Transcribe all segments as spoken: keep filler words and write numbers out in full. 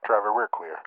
Trevor, we're clear.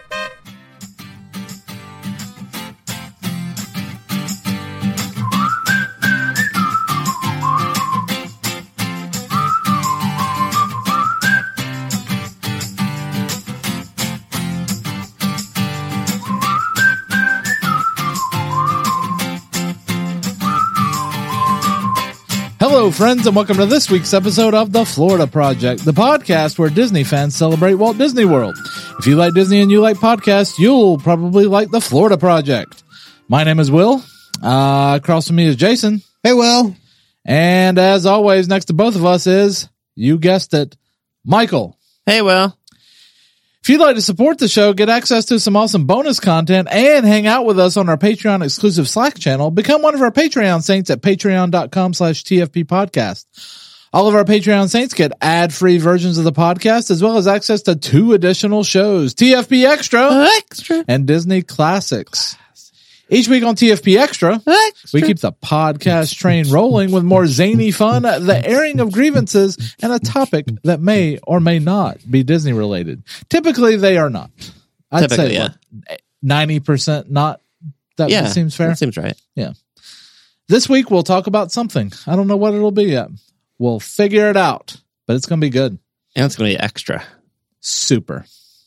Hello, friends, and welcome to this week's episode of The Florida Project, the podcast where Disney fans celebrate Walt Disney World. If you like Disney and you like podcasts, you'll probably like The Florida Project. My name is Will. Uh, across from me is Jason. Hey, Will. And as always, next to both of us is, you guessed it, Michael. Hey, Will. If you'd like to support the show, get access to some awesome bonus content, and hang out with us on our Patreon exclusive Slack channel, become one of our Patreon saints at patreon.com slash TFP podcast. All of our Patreon saints get ad-free versions of the podcast, as well as access to two additional shows, T F P Extra, Extra. and Disney Classics. Each week on T F P Extra, Extra, we keep the podcast train rolling with more zany fun, the airing of grievances, and a topic that may or may not be Disney related. Typically, they are not. I'd Typically, say yeah. what, ninety percent not. That Yeah, seems fair. That seems right. Yeah. This week, we'll talk about something. I don't know what it'll be yet. We'll figure it out, but it's going to be good. And it's going to be extra. Super.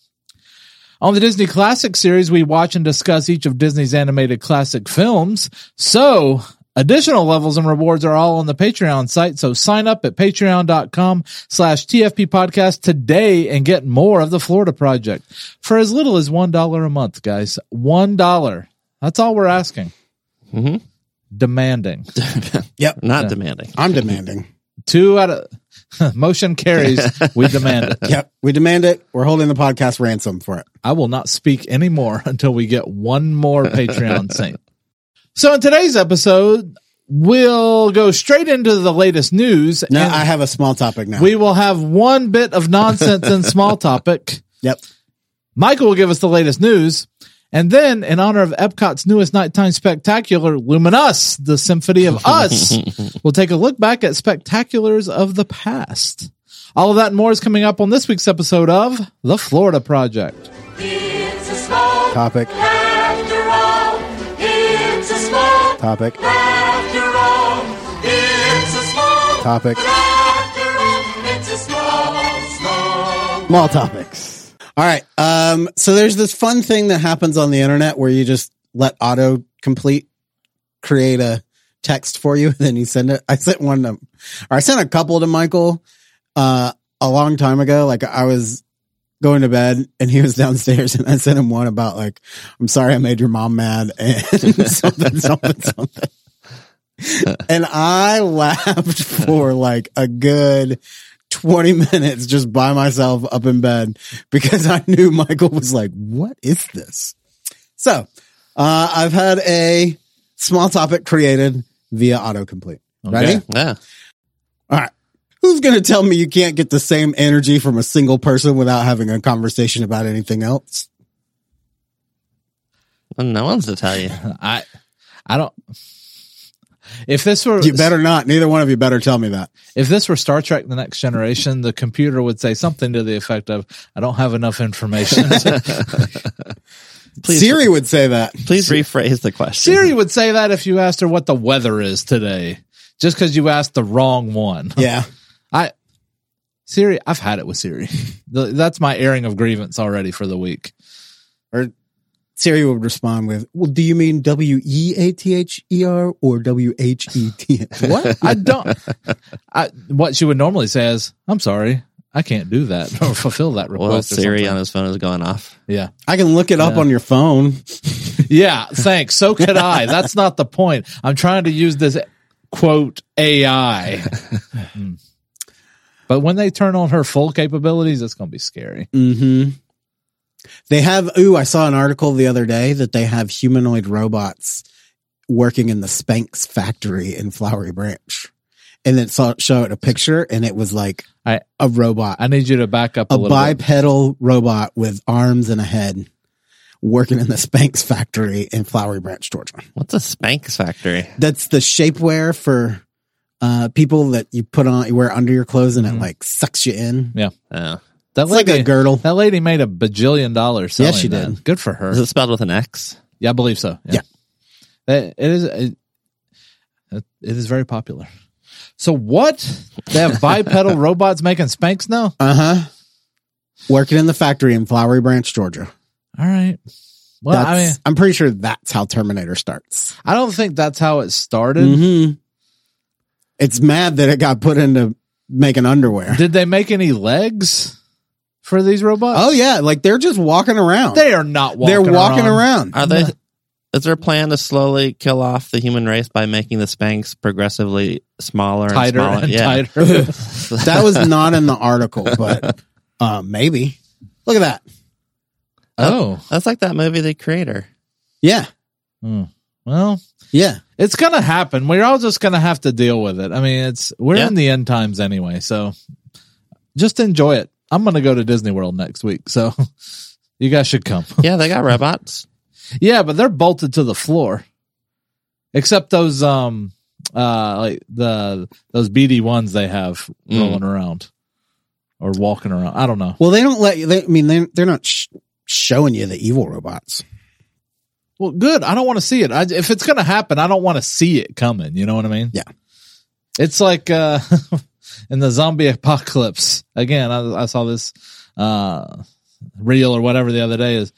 On the Disney Classic series, we watch and discuss each of Disney's animated classic films. So, additional levels and rewards are all on the Patreon site. So sign up at patreon.com slash TFP podcast today and get more of the Florida Project for as little as one dollar a month, guys. One dollar. That's all we're asking. Mm-hmm. Demanding. Yep. Not Yeah. demanding. I'm demanding. Two out of motion carries. We demand it. Yep. We demand it. We're holding the podcast ransom for it. I will not speak anymore until we get one more Patreon saint. So in today's episode, we'll go straight into the latest news. No, and I have a small topic now. we will have one bit of nonsense and small topic. Yep. Michael will give us the latest news. And then, in honor of Epcot's newest nighttime spectacular, Luminous, the Symphony of Us, we'll take a look back at spectaculars of the past. All of that and more is coming up on this week's episode of The Florida Project. It's a small Topic. after all. It's a small Topic. after all. It's a small Topic. after all. It's a small, small. Small topics. All right. Um, so there's this fun thing that happens on the internet where you just let autocomplete create a text for you, and then you send it. I sent one to, or I sent a couple to Michael uh, a long time ago. Like I was going to bed and he was downstairs, and I sent him one about like, I'm sorry I made your mom mad and something, something, something. And I laughed for like a good twenty minutes just by myself up in bed because I knew Michael was like, what is this? So, uh, I've had a small topic created via autocomplete. Okay. Ready? Yeah. All right. Who's going to tell me you can't get the same energy from a single person without having a conversation about anything else? Well, no one's to tell you. I, I don't. If this were, You better not. Neither one of you better tell me that. if this were Star Trek: The Next Generation, the computer would say something to the effect of, "I don't have enough information." Please, Siri would say that. please rephrase the question. Siri would say that if you asked her what the weather is today, just because you asked the wrong one. Yeah. I Siri, I've had it with Siri. The- That's my airing of grievance already for the week. Or Siri would respond with, well, do you mean W E A T H E R or W H E T H? What? I don't. I, what she would normally say is, "I'm sorry, I can't do that or fulfill that request." Well, or Siri something. on his phone is going off. Yeah. I can look it up Yeah. on your phone. Yeah, thanks. So could I. That's not the point. I'm trying to use this quote A I. Hmm. But when they turn on her full capabilities, it's going to be scary. Mm-hmm. They have, ooh, I saw an article the other day that they have humanoid robots working in the Spanx factory in Flowery Branch. And it saw, showed a picture, and it was like I a robot, I need you to back up a, a little bit. bipedal robot with arms and a head working in the Spanx factory in Flowery Branch, Georgia. What's a Spanx factory? That's the shapewear for uh, people that you put on, you wear under your clothes, and it Mhm. like sucks you in. Yeah. Oh. That It's like lady, a girdle. that lady made a bajillion dollars selling Yes, she that. did. Good for her. Is it spelled with an X? Yeah, I believe so. Yeah. It, it is it, it is very popular. So what? They have bipedal robots making Spanx now? Uh huh. Working in the factory in Flowery Branch, Georgia. All right. Well, That's, I mean, I'm pretty sure that's how Terminator starts. I don't think that's how it started. Mm-hmm. It's mad that it got put into making underwear. Did they make any legs for these robots? Oh yeah, like they're just walking around. They are not walking They're walking around. around. Are they? Is there a plan to slowly kill off the human race by making the Spanx progressively smaller and Tighter smaller? and yeah. tighter. That was not in the article, but uh, maybe. Look at that. Oh. That's like that movie, The Creator. Yeah, Hmm. Well, yeah. it's going to happen. We're all just going to have to deal with it. I mean, it's we're Yeah. in the end times anyway, so just enjoy it. I'm going to go to Disney World next week, so you guys should come. Yeah, they got robots. Yeah, but they're bolted to the floor. Except those um uh like the those B D ones they have Mm. rolling around or walking around. I don't know. Well, they don't let you. They, I mean, they they're not sh- showing you the evil robots. Well, good. I don't want to see it. I, if it's going to happen, I don't want to see it coming. You know what I mean? Yeah. It's like uh in the zombie apocalypse. Again, I, I saw this uh reel or whatever the other day is.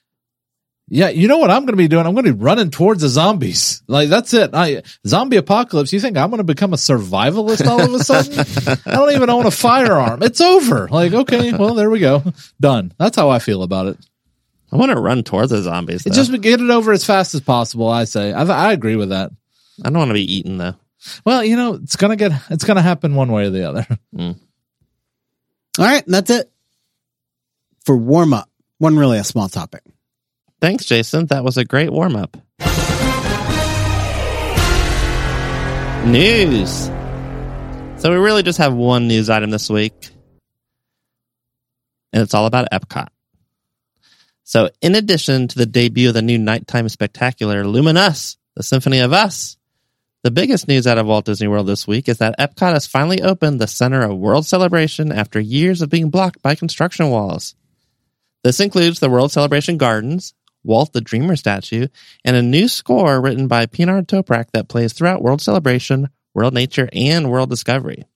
Yeah, you know what I'm going to be doing? I'm going to be running towards the zombies. Like, that's it. I, zombie apocalypse, you think I'm going to become a survivalist all of a sudden? I don't even own a firearm. It's over. Like, okay, well, there we go. Done. That's how I feel about it. I want to run towards the zombies. Though. Just get it over as fast as possible, I say. I, I agree with that. I don't want to be eaten though. Well, you know, it's going to get, it's going to happen one way or the other. Mm. All right, that's it for warm up. One really a small topic. Thanks, Jason. That was a great warm up. News. So we really just have one news item this week, and it's all about Epcot. So in addition to the debut of the new nighttime spectacular Luminous, the Symphony of Us, the biggest news out of Walt Disney World this week is that Epcot has finally opened the center of World Celebration after years of being blocked by construction walls. This includes the World Celebration Gardens, Walt the Dreamer statue, and a new score written by Pinar Toprak that plays throughout World Celebration, World Nature, and World Discovery.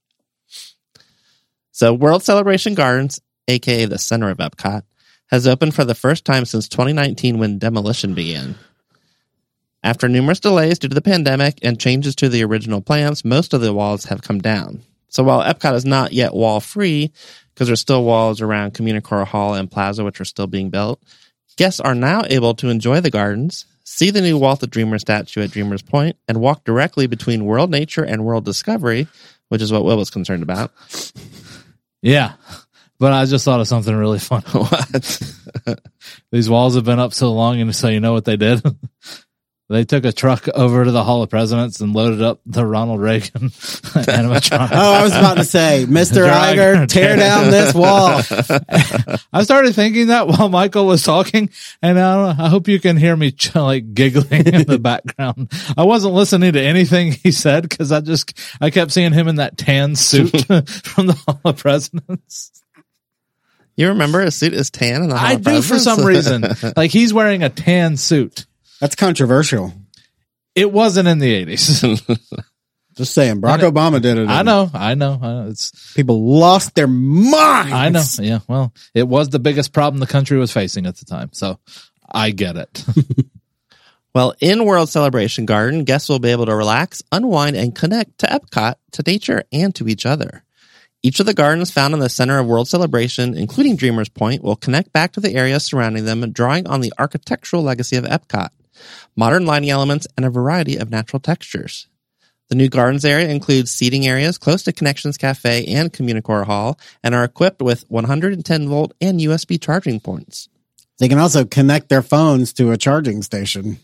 So World Celebration Gardens, aka the center of Epcot, has opened for the first time since twenty nineteen when demolition began. After numerous delays due to the pandemic and changes to the original plans, most of the walls have come down. So while Epcot is not yet wall-free, because there's still walls around Communicore Hall and Plaza which are still being built, guests are now able to enjoy the gardens, see the new Walt the Dreamer statue at Dreamer's Point, and walk directly between World Nature and World Discovery, which is what Will was concerned about. Yeah. But I just thought of something really funny. What? These walls have been up so long, and so you know what they did? They took a truck over to the Hall of Presidents and loaded up the Ronald Reagan animatronic. Oh, I was about to say, Mister Drag- Iger, tear down this wall. I started thinking that while Michael was talking, and I, I hope you can hear me ch- like giggling in the background. I wasn't listening to anything he said because I just I kept seeing him in that tan suit from the Hall of Presidents. You remember his suit is tan in the Hall I of do for Presidents? some reason. Like he's wearing a tan suit. That's controversial. It wasn't in the eighties. Just saying, Barack Obama did it. I know, I know. I know. It's People lost their minds. I know. Yeah. Well, it was the biggest problem the country was facing at the time. So I get it. Well, in World Celebration Garden, guests will be able to relax, unwind, and connect to Epcot, to nature, and to each other. Each of the gardens found in the center of World Celebration, including Dreamer's Point, will connect back to the area surrounding them, drawing on the architectural legacy of Epcot, modern lighting elements, and a variety of natural textures. The new gardens area includes seating areas close to Connections Cafe and Communicore Hall and are equipped with one hundred ten volt and U S B charging ports. They can also connect their phones to a charging station.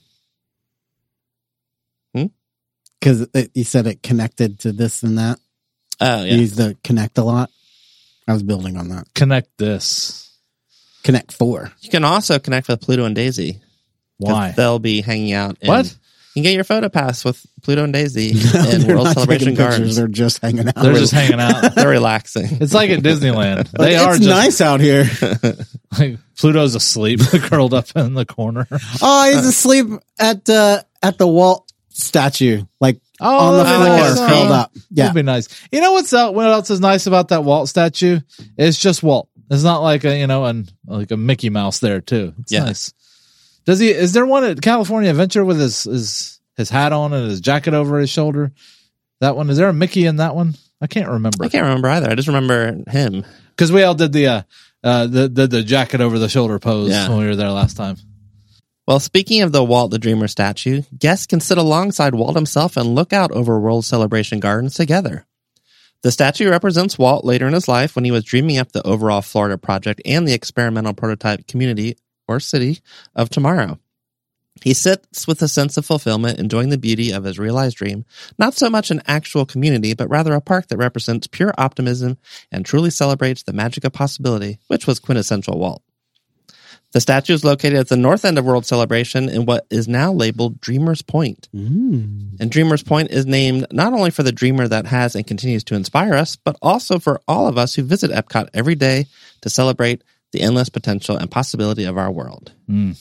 Hmm? Because you said it connected to this and that. Oh, You yeah. use the Connect a lot. I was building on that. Connect this. Connect four. You can also connect with Pluto and Daisy. 'Cause Why? They'll be hanging out in What? You can get your photo pass with Pluto and Daisy in They're World not Celebration taking pictures, Gardens. They're just hanging out. They're just hanging out. They're relaxing. It's like at Disneyland. They it's are just nice out here. like, Pluto's asleep, curled up in the corner. Oh, he's asleep at uh, at the Walt statue, like Oh, on the that'd be floor, nice. curled up. That'd Yeah, be nice. You know what's uh, what else is nice about that Walt statue? It's just Walt. It's not like a you know an like a Mickey Mouse there too. It's Yeah. nice. Does he? Is there one at California Adventure with his his his hat on and his jacket over his shoulder? That one. Is there a Mickey in that one? I can't remember. I can't remember either. I just remember him. Because we all did the uh, uh the, the the jacket over the shoulder pose Yeah. when we were there last time. Well, speaking of the Walt the Dreamer statue, guests can sit alongside Walt himself and look out over World Celebration Gardens together. The statue represents Walt later in his life when he was dreaming up the overall Florida project and the experimental prototype community or city of tomorrow. He sits with a sense of fulfillment, enjoying the beauty of his realized dream, not so much an actual community, but rather a park that represents pure optimism and truly celebrates the magic of possibility, which was quintessential Walt. The statue is located at the north end of World Celebration in what is now labeled Dreamer's Point. Mm. And Dreamer's Point is named not only for the dreamer that has and continues to inspire us, but also for all of us who visit Epcot every day to celebrate the endless potential and possibility of our world. Mm.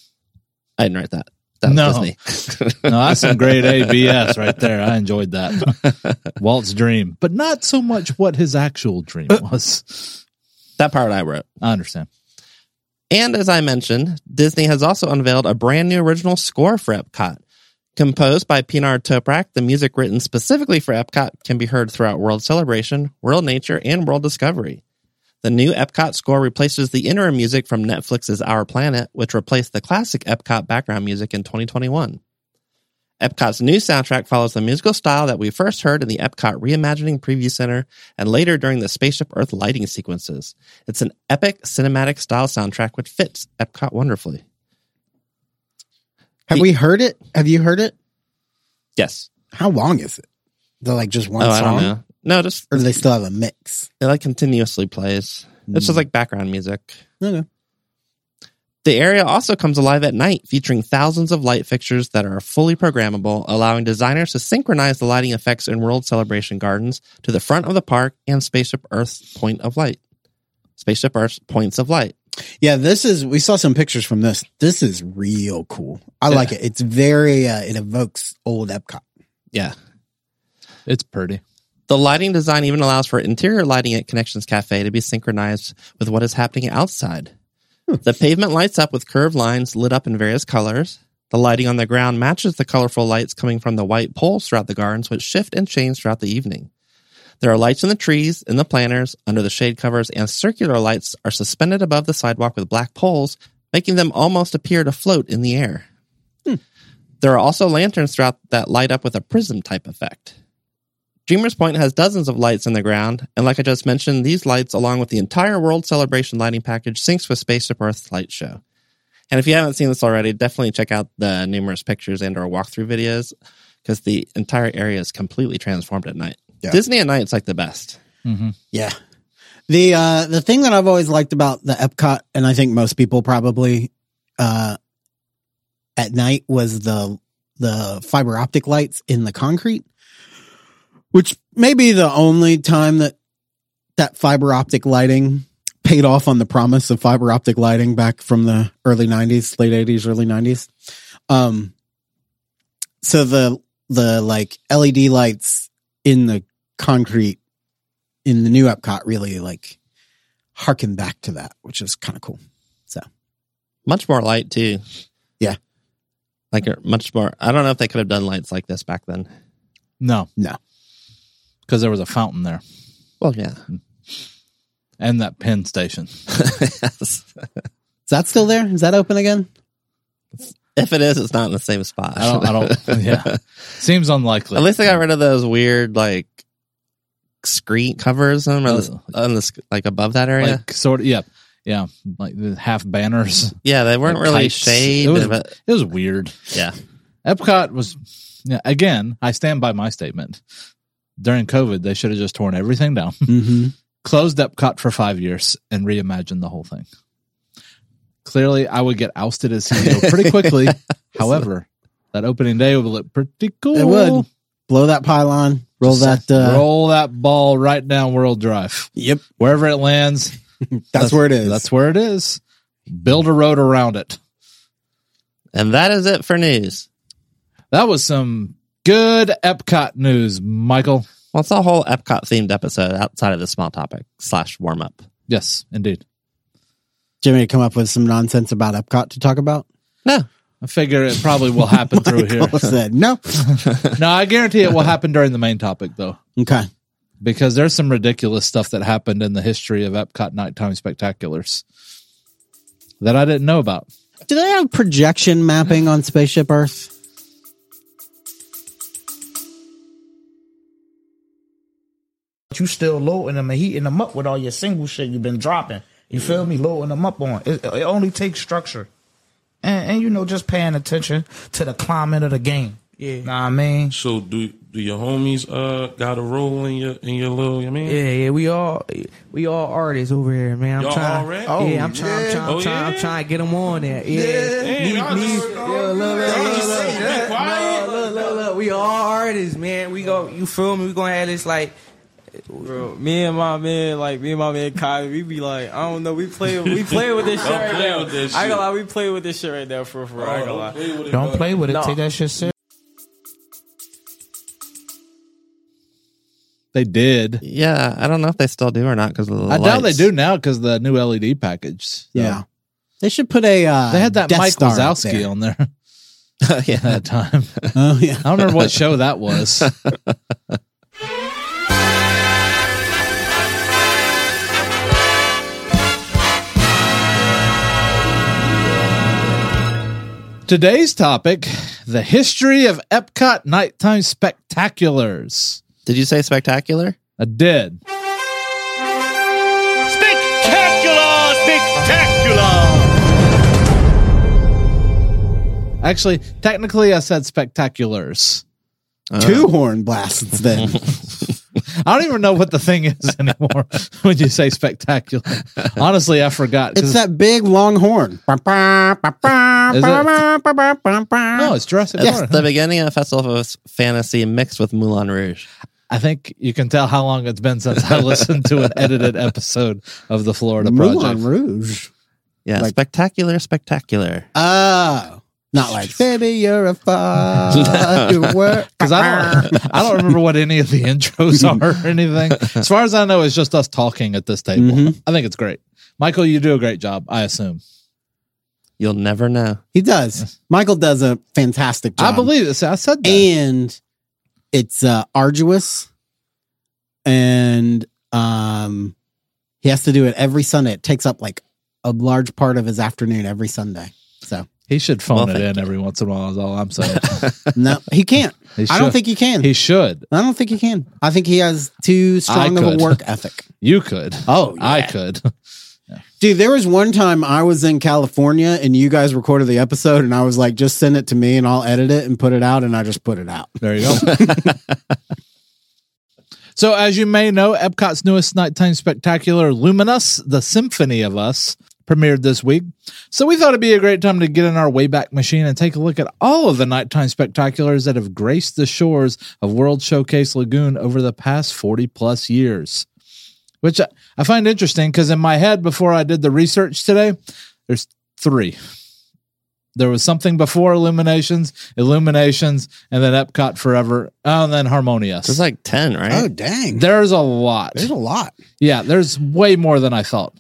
I didn't write that. That was No. Disney. No, that's some grade A B S right there. I enjoyed that. Walt's dream, but not so much what his actual dream was. That part I wrote. I understand. And as I mentioned, Disney has also unveiled a brand new original score for Epcot. Composed by Pinar Toprak, the music written specifically for Epcot can be heard throughout World Celebration, World Nature, and World Discovery. The new Epcot score replaces the interim music from Netflix's Our Planet, which replaced the classic Epcot background music in twenty twenty-one. Epcot's new soundtrack follows the musical style that we first heard in the Epcot Reimagining Preview Center and later during the Spaceship Earth lighting sequences. It's an epic cinematic style soundtrack which fits Epcot wonderfully. Have The- we heard it? Have you heard it? Yes. How long is it? They're like just one Oh, I song, don't know. No, just or do they still have a mix? it like continuously plays. It's just like background music. Okay. The area also comes alive at night, featuring thousands of light fixtures that are fully programmable, allowing designers to synchronize the lighting effects in World Celebration Gardens to the front of the park and Spaceship Earth's point of light. Spaceship Earth's points of light. Yeah, this is. We saw some pictures from this. This is real cool. I Yeah. like it. It's very. Uh, it evokes old Epcot. Yeah. It's pretty. The lighting design even allows for interior lighting at Connections Cafe to be synchronized with what is happening outside. The pavement lights up with curved lines lit up in various colors. The lighting on the ground matches the colorful lights coming from the white poles throughout the gardens, which shift and change throughout the evening. There are lights in the trees, in the planters, under the shade covers, and circular lights are suspended above the sidewalk with black poles, making them almost appear to float in the air. Hmm. There are also lanterns throughout that light up with a prism type effect. Dreamer's Point has dozens of lights in the ground, and like I just mentioned, these lights, along with the entire World Celebration lighting package, syncs with Spaceship Earth's light show. And if you haven't seen this already, definitely check out the numerous pictures and or walkthrough videos, because the entire area is completely transformed at night. Yeah. Disney at night is like the best. Mm-hmm. Yeah. The uh, the thing that I've always liked about the Epcot, and I think most people probably uh, at night, was the the fiber optic lights in the concrete, which may be the only time that that fiber optic lighting paid off on the promise of fiber optic lighting back from the early nineties, late eighties, early nineties. Um, so the the like L E D lights in the concrete in the new Epcot really like harken back to that, which is kind of cool. So Much more light, too. Yeah. Like, uh, much more. I don't know if they could have done lights like this back then. No, no, because there was a fountain there Well, yeah. and that pin station. Yes. is that still there? Is that open again? If it is, it's not in the same spot. I don't. I don't. Yeah, seems unlikely. At least they got rid of those weird, like, screen covers on the, on the sc- like above that area. like sort of. Yeah, yeah, like the half banners. yeah, they weren't like really kites. shade. It was. but It was weird. yeah, Epcot was. Yeah, again, I stand by my statement. During COVID, they should have just torn everything down, Mm-hmm. closed Epcot for five years, and reimagined the whole thing. Clearly, I would get ousted as C E O pretty quickly. However, That opening day would look pretty cool. It would. Blow that pylon. Roll Just that. Uh, roll that ball right down World Drive. Yep. Wherever it lands, That's where it is. That's where it is. Build a road around it. And that is it for news. That was some good Epcot news, Michael. Well, it's a whole Epcot themed episode outside of the small topic slash warm up. Yes, indeed. Jimmy, come up with some nonsense about Epcot to talk about? No. I figure it probably will happen through here. Michael said no. No, I guarantee it will happen during the main topic, though. Okay. Because there's some ridiculous stuff that happened in the history of Epcot Nighttime Spectaculars that I didn't know about. Do they have projection mapping on Spaceship Earth? You still loading them and heating them up with all your single shit you've been dropping. You feel me? Loading them up on. It, it only takes structure. And, and, you know, just paying attention to the climate of the game. Yeah. Know what I mean? So do do your homies uh got a role in your in your little, I mean? Yeah, yeah, we all we all artists over here, man. I'm Y'all trying, already? yeah, Oh, I'm trying, yeah. I'm trying, Oh, I'm trying, I'm yeah? trying to get them on there. Yeah, Damn, Me- y'all me- just- yeah, look, y'all look, just look, say, look, be quiet. look, look, look, look, we all artists, man. We go, you feel me? We gonna have this like. Bro, me and my man, like me and my man Kai, we be like, I don't know, we play, we play with this shit Don't right play now. with this I ain't gonna shit. lie, we play with this shit right now for for. I ain't gonna lie. Play with it, Don't bud. play with it. No. Take that shit serious. They did. Yeah, I don't know if they still do or not because of the I doubt they lights. do now because the new L E D package. So Yeah. They should put a. Uh, They had that Death Mike Star up Wazowski there. on there yeah. at that time. Oh, yeah. I don't remember what show that was. Today's topic, the history of Epcot Nighttime Spectaculars. Did you say spectacular? I did. Spectacular! Spectacular! Actually, technically, I said spectaculars. Two horn blasts then. I don't even know what the thing is anymore when you say spectacular. Honestly, I forgot. 'cause It's that big long horn. Is it? No, it's Jurassic It's Park. the beginning of Festival of Fantasy mixed with Moulin Rouge. I think you can tell how long it's been since I listened to an edited episode of the Florida Project. Moulin Rouge. Yeah, Like- spectacular, spectacular. Oh. Not like, baby, you're a firework. Because I don't, I don't remember what any of the intros are or anything. As far as I know, it's just us talking at this table. Mhm. I think it's great. Michael, you do a great job, I assume. You'll never know. He does. Michael does a fantastic job. I believe it. I said that. And it's uh, arduous. And um, he has to do it every Sunday. It takes up like a large part of his afternoon every Sunday. So, He should phone Well, it thank in every once in a while, is all I'm saying. no, he can't. He I don't should. think he can. He should. I don't think he can. I think he has too strong of a could. work ethic. You could. Oh, I yeah. could. Dude, there was one time I was in California and you guys recorded the episode and I was like, just send it to me and I'll edit it and put it out. And I just put it out. There you go. So, as you may know, Epcot's newest nighttime spectacular, Luminous, the Symphony of Us, premiered this week. So we thought it'd be a great time to get in our Wayback Machine and take a look at all of the nighttime spectaculars that have graced the shores of World Showcase Lagoon over the past forty plus years. Which I, I find interesting because in my head, before I did the research today, there's three. There was something before Illuminations, Illuminations, and then Epcot Forever, oh, and then Harmonious. There's like ten, right? Oh, dang. There's a lot. There's a lot. Yeah, there's way more than I thought.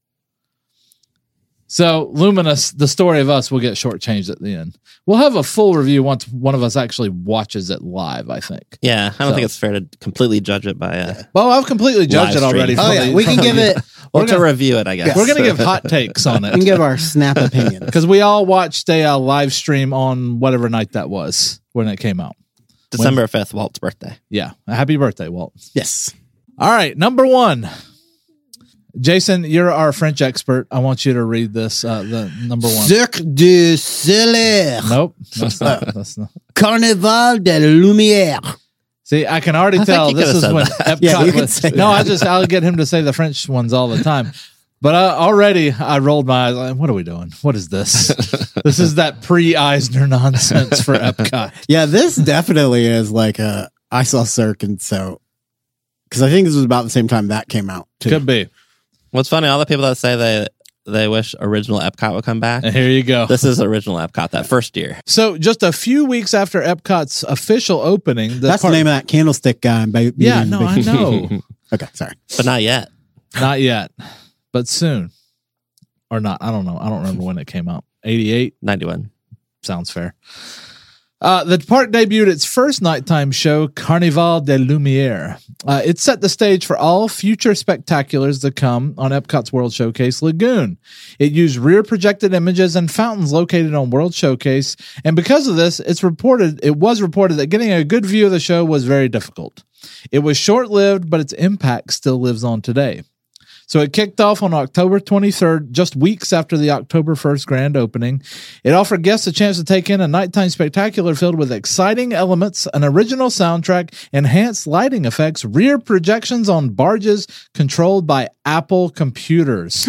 So, Luminous, the story of us will get shortchanged at the end. We'll have a full review once one of us actually watches it live, I think. Yeah, I don't So- think it's fair to completely judge it by uh, Well, I've completely judged it Live already. stream. Oh, from yeah. the- We can from give the- it, or We're to gonna- review it, I guess. We're going to give hot takes on we can it. give our snap opinion. Because we all watched a uh, live stream on whatever night that was when it came out. December fifth, Walt's birthday. Yeah. Happy birthday, Walt. Yes. All right, number one. Jason, you're our French expert. I want you to read this. Uh, the number one. Cirque du Soleil. Nope, that's not. That's not. Carnaval de Lumière. See, I can already I think tell you this could've is said when that. Epcot Yeah, you can was. say No, that. I just I'll get him to say the French ones all the time. But uh, already I rolled my eyes. Like, what are we doing? What is this? This is that pre-Eisner nonsense for Epcot. Yeah, this definitely is like a. I saw Cirque, and so because I think this was about the same time that came out too. Could be. What's funny, all the people that say they they wish original Epcot would come back. And here you go. This is original Epcot that first year. So just a few weeks after Epcot's official opening, the That's part- the name of that candlestick guy. In Ba- Yeah, Beauty no, and I the Beast. know. Okay, sorry. But not yet. Not yet, but soon. Or not. I don't know. I don't remember when it came out. eighty-eight ninety-one. Sounds fair. Uh, the park debuted its first nighttime show, Carnival des Lumières. Uh, it set the stage for all future spectaculars to come on Epcot's World Showcase Lagoon. It used rear projected images and fountains located on World Showcase, and because of this, it's reported it was reported that getting a good view of the show was very difficult. It was short-lived, but its impact still lives on today. So it kicked off on October twenty-third, just weeks after the October first grand opening. It offered guests a chance to take in a nighttime spectacular filled with exciting elements, an original soundtrack, enhanced lighting effects, rear projections on barges controlled by Apple computers.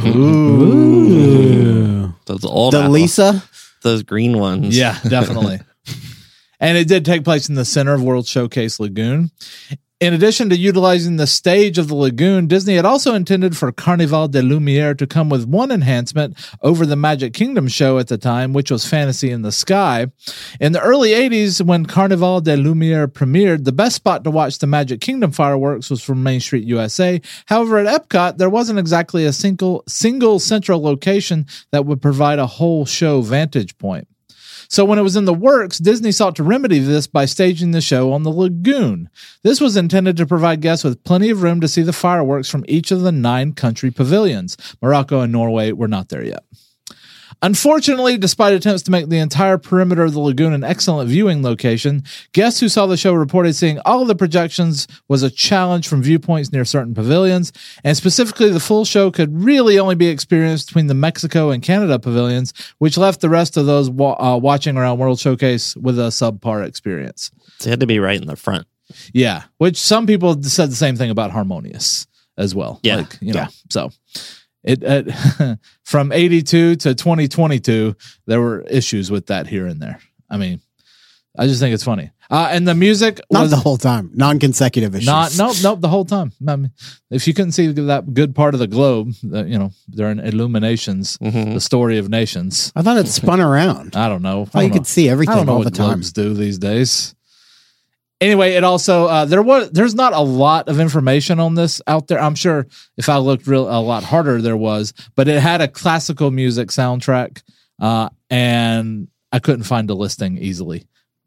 Ooh. Those old The apples. Lisa. Those green ones. Yeah, definitely. And it did take place in the center of World Showcase Lagoon. In addition to utilizing the stage of the lagoon, Disney had also intended for Carnival des Lumières to come with one enhancement over the Magic Kingdom show at the time, which was Fantasy in the Sky. In the early eighties, when Carnival des Lumières premiered, the best spot to watch the Magic Kingdom fireworks was from Main Street U S A. However, at Epcot, there wasn't exactly a single, single central location that would provide a whole show vantage point. So when it was in the works, Disney sought to remedy this by staging the show on the lagoon. This was intended to provide guests with plenty of room to see the fireworks from each of the nine country pavilions. Morocco and Norway were not there yet. Unfortunately, despite attempts to make the entire perimeter of the lagoon an excellent viewing location, guests who saw the show reported seeing all of the projections was a challenge from viewpoints near certain pavilions, and specifically the full show could really only be experienced between the Mexico and Canada pavilions, which left the rest of those wa- uh, watching around World Showcase with a subpar experience. So it had to be right in the front. Yeah, which some people said the same thing about Harmonious as well. Yeah. Like, you know, Yeah. so... It, it from eighty-two to twenty twenty-two, there were issues with that here and there. I mean, I just think it's funny. Uh, and the music Not was the whole time. Non-consecutive issues. not nope nope the whole time. I mean, if you couldn't see that good part of the globe, that, you know, during Illuminations, Mhm. the story of nations. I thought it spun around. I don't know. Oh, I you don't could see know. I everything don't know all what the time. globes do these days. Anyway, it also uh, there was there's not a lot of information on this out there. I'm sure if I looked real a lot harder, there was, but it had a classical music soundtrack, uh, and I couldn't find a listing easily.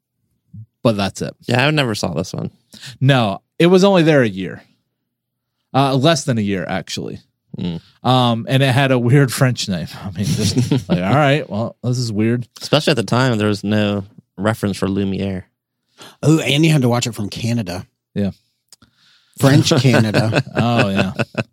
But that's it. Yeah, I never saw this one. No, it was only there a year, uh, less than a year actually. Mm. Um, and it had a weird French name. I mean, just like, all right, well, this is weird. Especially at the time, there was no reference for Lumiere. Oh, and you had to watch it from Canada. Yeah. French Canada. Oh, yeah.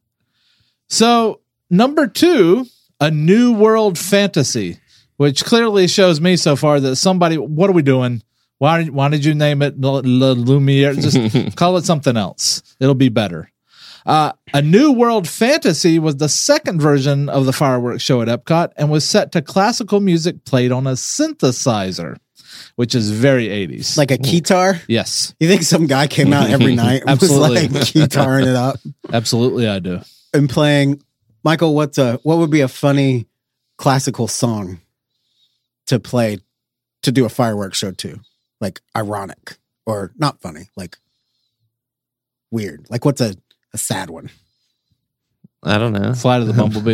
So, number two, A New World Fantasy, which clearly shows me so far that somebody, what are we doing? Why, why did you name it La, La Lumiere? Just call it something else. It'll be better. Uh, A New World Fantasy was the second version of the fireworks show at Epcot and was set to classical music played on a synthesizer, which is very eighties. Like a guitar. Yes, You think some guy came out every night and Absolutely. was like guitaring it up absolutely I do. and playing? Michael, what's a what would be a funny classical song to play to do a fireworks show to? Like ironic or not funny, like weird. Like what's a, a sad one? I don't know. Flight of the Bumblebee.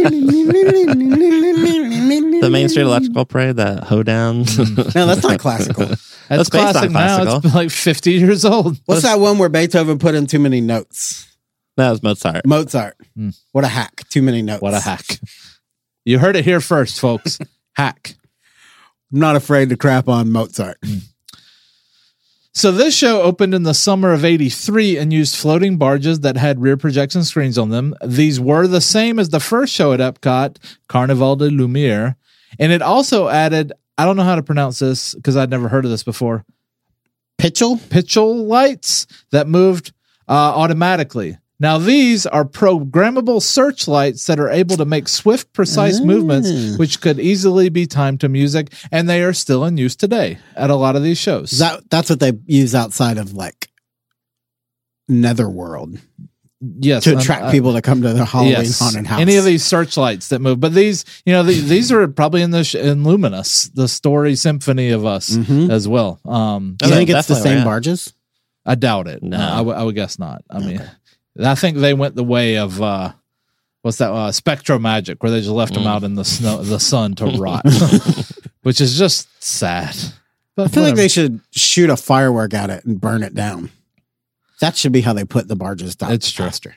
The Main Street Electrical Parade, that hoedown. No, that's not classical. That's, That's based on classic now. classical. It's like fifty years old. What's that one where Beethoven put in too many notes? That was Mozart. Mozart. Hmm. What a hack. Too many notes. What a hack. You heard it here first, folks. Hack. I'm not afraid to crap on Mozart. So this show opened in the summer of eighty-three and used floating barges that had rear projection screens on them. These were the same as the first show at Epcot, Carnival de Lumière. And it also added, I don't know how to pronounce this because I'd never heard of this before, Pitchell? pitchel lights that moved uh, automatically. Now, these are programmable searchlights that are able to make swift, precise Ah. movements, which could easily be timed to music, and they are still in use today at a lot of these shows. Is that that's what they use outside of like Netherworld yes, to um, attract uh, people to come to the Halloween yes, haunted house. any of these searchlights that move, but these, you know, the, these are probably in the sh- in Luminous, the story Symphony of Us Mhm. as well. Um, Do you Oh, think it's the definitely, same yeah. barges? I doubt it. No. No, I, w- I would guess not. I mean, I think they went the way of uh, what's that? Uh, Spectromagic, where they just left them Mm. out in the snow, the sun to rot, which is just sad. But I feel like whatever. they should shoot a firework at it and burn it down. That should be how they put the barges down. It's true. faster.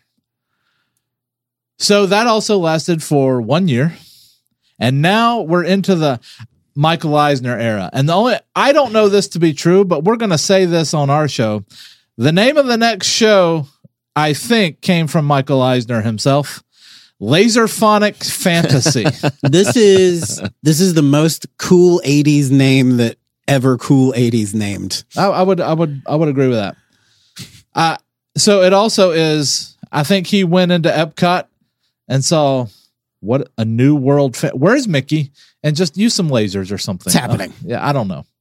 So that also lasted for one year, and now we're into the Michael Eisner era. And the only I don't know this to be true, but we're going to say this on our show. The name of the next show, I think, came from Michael Eisner himself. Laserphonic Fantasy. This is this is the most cool eighties name that ever cool eighties named. I, I would, I would, I would agree with that. Uh, so it also is. I think he went into Epcot and saw what a new world. Fa- Where's Mickey? And just use some lasers or something. It's happening. Uh, yeah, I don't know.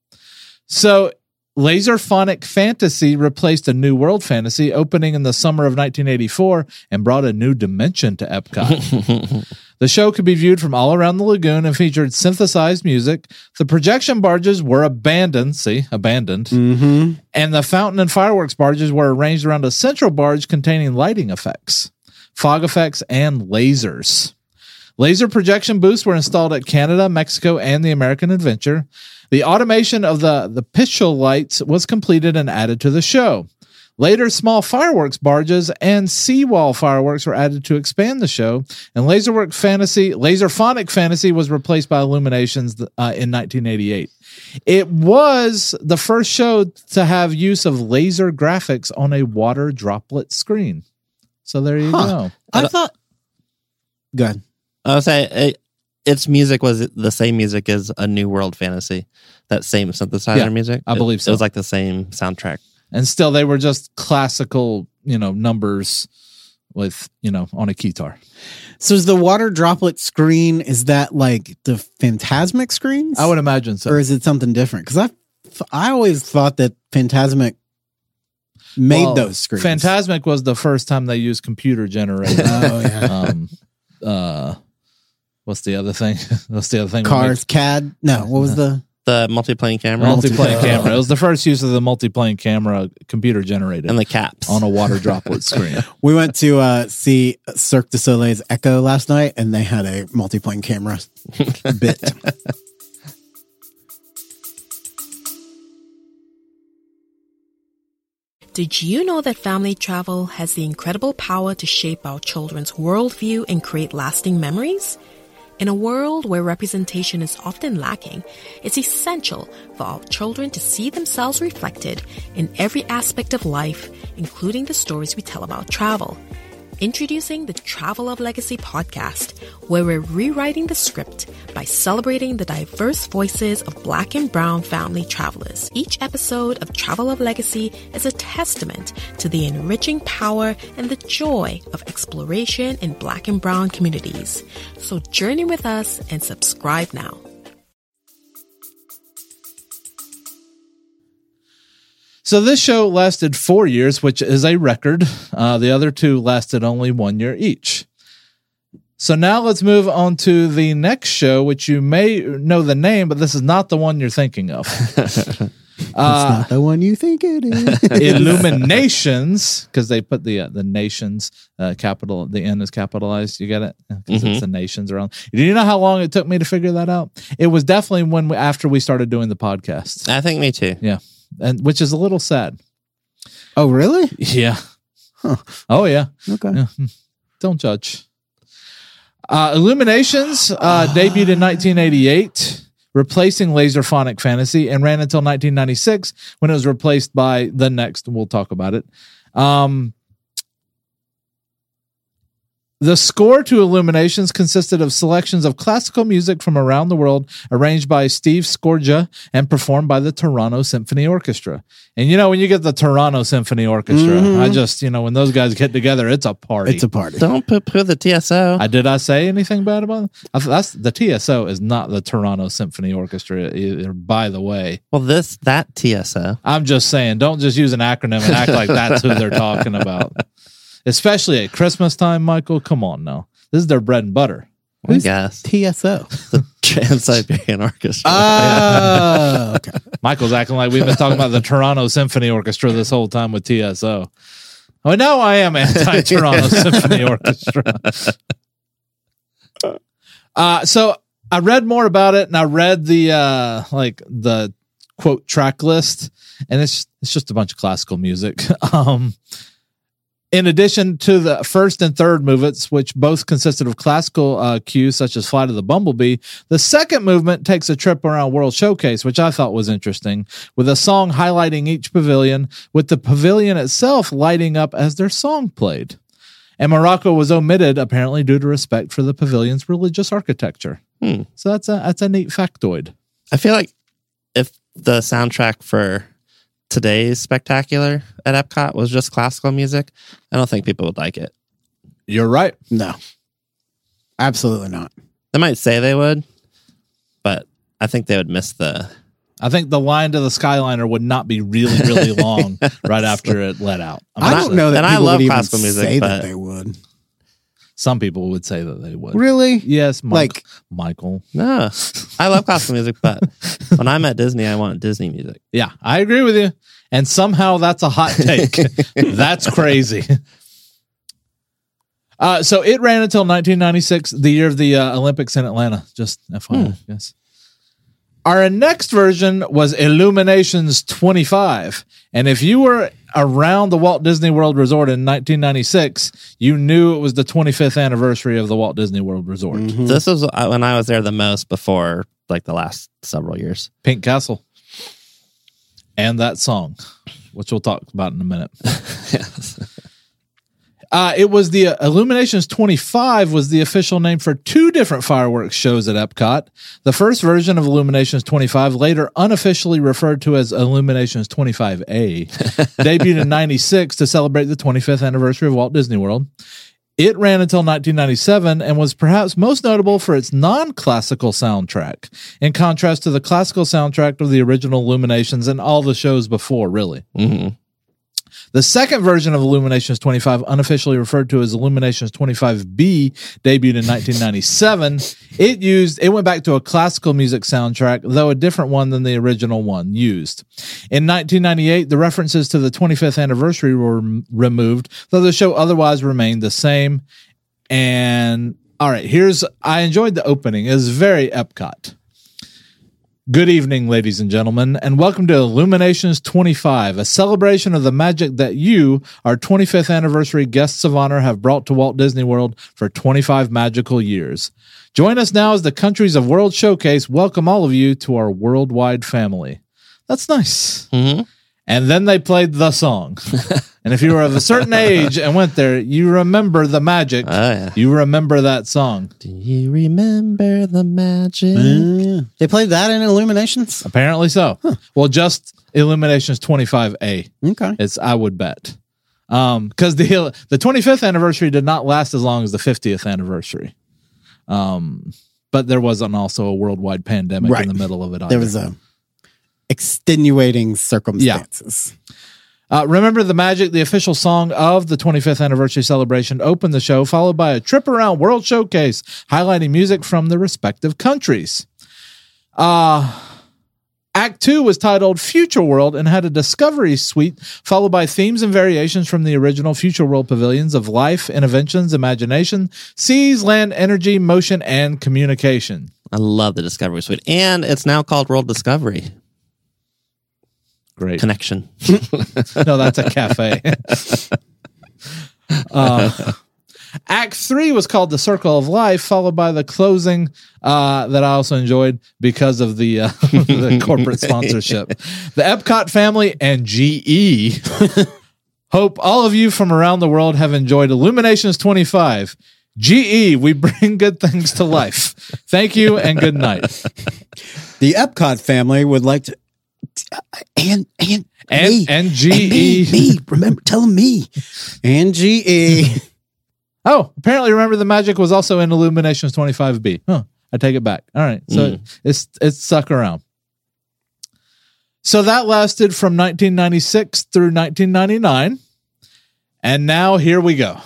So Laserphonic Fantasy replaced a New World Fantasy opening in the summer of nineteen eighty-four and brought a new dimension to Epcot. The show could be viewed from all around the lagoon and featured synthesized music. The projection barges were abandoned, see, abandoned, Mm-hmm. and the fountain and fireworks barges were arranged around a central barge containing lighting effects, fog effects, and lasers. Laser projection booths were installed at Canada, Mexico, and the American Adventure. The automation of the, the pistol lights was completed and added to the show. Later, small fireworks barges and seawall fireworks were added to expand the show, and Laserwork Fantasy, Laserphonic Fantasy was replaced by Illuminations uh, in nineteen eighty-eight. It was the first show to have use of laser graphics on a water droplet screen. So there you Huh. go. I thought. Go ahead. I would say it, its music was the same music as a New World Fantasy. That same synthesizer Yeah, music. I It- believe so. It was like the same soundtrack. And still, they were just classical, you know, numbers with, you know, on a keytar. So is the water droplet screen, is that like the Phantasmic screens? I would imagine so. Or is it something different? Because I, I always thought that Phantasmic made Well, those screens. Phantasmic was the first time they used computer generated. Oh, yeah. um, uh, what's the other thing? What's the other thing? Cars, C A D. No, what was the? The multiplane camera Multiplane camera. It was the first use of the multiplane camera, computer generated, and the caps on a water droplet screen. We went to uh, see Cirque du Soleil's Echo last night, and they had a multiplane camera bit. Did you know that family travel has the incredible power to shape our children's worldview and create lasting memories? In a world where representation is often lacking, it's essential for our children to see themselves reflected in every aspect of life, including the stories we tell about travel. Introducing the Travel of Legacy podcast, where we're rewriting the script by celebrating the diverse voices of Black and Brown family travelers. Each episode of Travel of Legacy is a testament to the enriching power and the joy of exploration in Black and Brown communities. So journey with us and subscribe now. So this show lasted four years, which is a record. Uh, the other two lasted only one year each. So now let's move on to the next show, which you may know the name, but this is not the one you're thinking of. It's uh, not the one you think it is. Illuminations, because they put the uh, the nations uh, capital, the N is capitalized. You get it? Because Mhm. it's the nations around. Do you know how long it took me to figure that out? It was definitely when we, after we started doing the podcast. I think me too. Yeah. And which is a little sad. Oh, really? Yeah. Huh. Oh, yeah. Okay. Yeah. Don't judge. Uh, Illuminations uh, debuted in nineteen eighty-eight, replacing Laserphonic Fantasy, and ran until nineteen ninety-six when it was replaced by the next. We'll talk about it. Um, The score to Illuminations consisted of selections of classical music from around the world, arranged by Steve Skorja and performed by the Toronto Symphony Orchestra. And you know, when you get the Toronto Symphony Orchestra, Mhm. I just, you know, when those guys get together, it's a party. It's a party. Don't put put the T S O. I did I say anything bad about it? I, that's the T S O is not the Toronto Symphony Orchestra. Either, by the way, Well, this that T S O. I'm just saying, don't just use an acronym and act like that's who they're talking about. Especially at Christmas time, Michael. Come on now. This is their bread and butter. I guess T S O. the Trans Siberian Orchestra. Oh, okay. Michael's acting like we've been talking about the Toronto Symphony Orchestra this whole time with T S O. Oh, no, I am anti-Toronto Symphony Orchestra. Uh, so I read more about it, and I read the uh, like the quote track list, and it's it's just a bunch of classical music. Um, in addition to the first and third movements, which both consisted of classical uh, cues such as Flight of the Bumblebee, the second movement takes a trip around World Showcase, which I thought was interesting, with a song highlighting each pavilion, with the pavilion itself lighting up as their song played. And Morocco was omitted, apparently due to respect for the pavilion's religious architecture. Hmm. So that's a that's a neat factoid. I feel like if the soundtrack for today's spectacular at Epcot was just classical music, I don't think people would like it. You're right. No. Absolutely not. They might say they would, but I think they would miss the. I think the line to the Skyliner would not be really, really long right after it let out. I'm I not don't saying- know that and I people love would even classical music, say but- that they would. Some people would say that they would. Really? Yes, Mike, Like- Michael. No, I love classical music, but when I'm at Disney, I want Disney music. Yeah, I agree with you. And somehow that's a hot take. That's crazy. Uh, so it ran until nineteen ninety-six, the year of the uh, Olympics in Atlanta. Just F Y I, yes. Our next version was Illuminations twenty-five. And if you were around the Walt Disney World Resort in nineteen ninety-six, you knew it was the twenty-fifth anniversary of the Walt Disney World Resort. Mhm. This was uh, when I was there the most before, like the last several years. Pink Castle. And that song, which we'll talk about in a minute. Yes. Uh, it was the uh, Illuminations twenty-five was the official name for two different fireworks shows at Epcot. The first version of Illuminations twenty-five, later unofficially referred to as Illuminations twenty-five A, debuted in ninety-six to celebrate the twenty-fifth anniversary of Walt Disney World. It ran until nineteen ninety-seven and was perhaps most notable for its non-classical soundtrack, in contrast to the classical soundtrack of the original Illuminations and all the shows before, really. Mm-hmm. The second version of Illuminations twenty-five, unofficially referred to as Illuminations twenty-five B, debuted in nineteen ninety-seven. It used, it went back to a classical music soundtrack, though a different one than the original one used. In nineteen ninety-eight, the references to the twenty-fifth anniversary were rem- removed, though the show otherwise remained the same. And all right, here's, I enjoyed the opening. It was very Epcot. Good evening, ladies and gentlemen, and welcome to Illuminations twenty-five, a celebration of the magic that you, our twenty-fifth anniversary guests of honor, have brought to Walt Disney World for twenty-five magical years. Join us now as the countries of World Showcase welcome all of you to our worldwide family. That's nice. Mm-hmm. And then they played the song. And if you were of a certain age and went there, you remember the magic. Oh, yeah. You remember that song. Do you remember the magic? Yeah. They played that in Illuminations? Apparently so. Well, just Illuminations twenty-five A. Okay. It's, I would bet. Um, because the the twenty-fifth anniversary did not last as long as the fiftieth anniversary. Um, but there wasn't also a worldwide pandemic Right. in the middle of it either. There was a extenuating circumstances. Uh, Remember the Magic, the official song of the twenty-fifth anniversary celebration, opened the show, followed by a trip around World Showcase, highlighting music from the respective countries. Uh, Act two was titled Future World and had a discovery suite, followed by themes and variations from the original Future World pavilions of life, inventions, imagination, seas, land, energy, motion, and communication. I love the Discovery Suite. And it's now called World Discovery Great. Connection. No, that's a cafe. uh, Act three was called The Circle of Life, followed by the closing uh, that I also enjoyed because of the, uh, the corporate sponsorship. The Epcot family and G E hope all of you from around the world have enjoyed Illuminations twenty-five. G E, we bring good things to life. Thank you and good night. The Epcot family would like to. And and And, me, and G and E. me, me. Remember, tell them me. And G E. Oh, apparently, remember the magic was also in Illuminations twenty-five B. Huh. I take it back. All right. So Mm. it's it's stuck around. So that lasted from nineteen ninety-six through nineteen ninety-nine. And now here we go.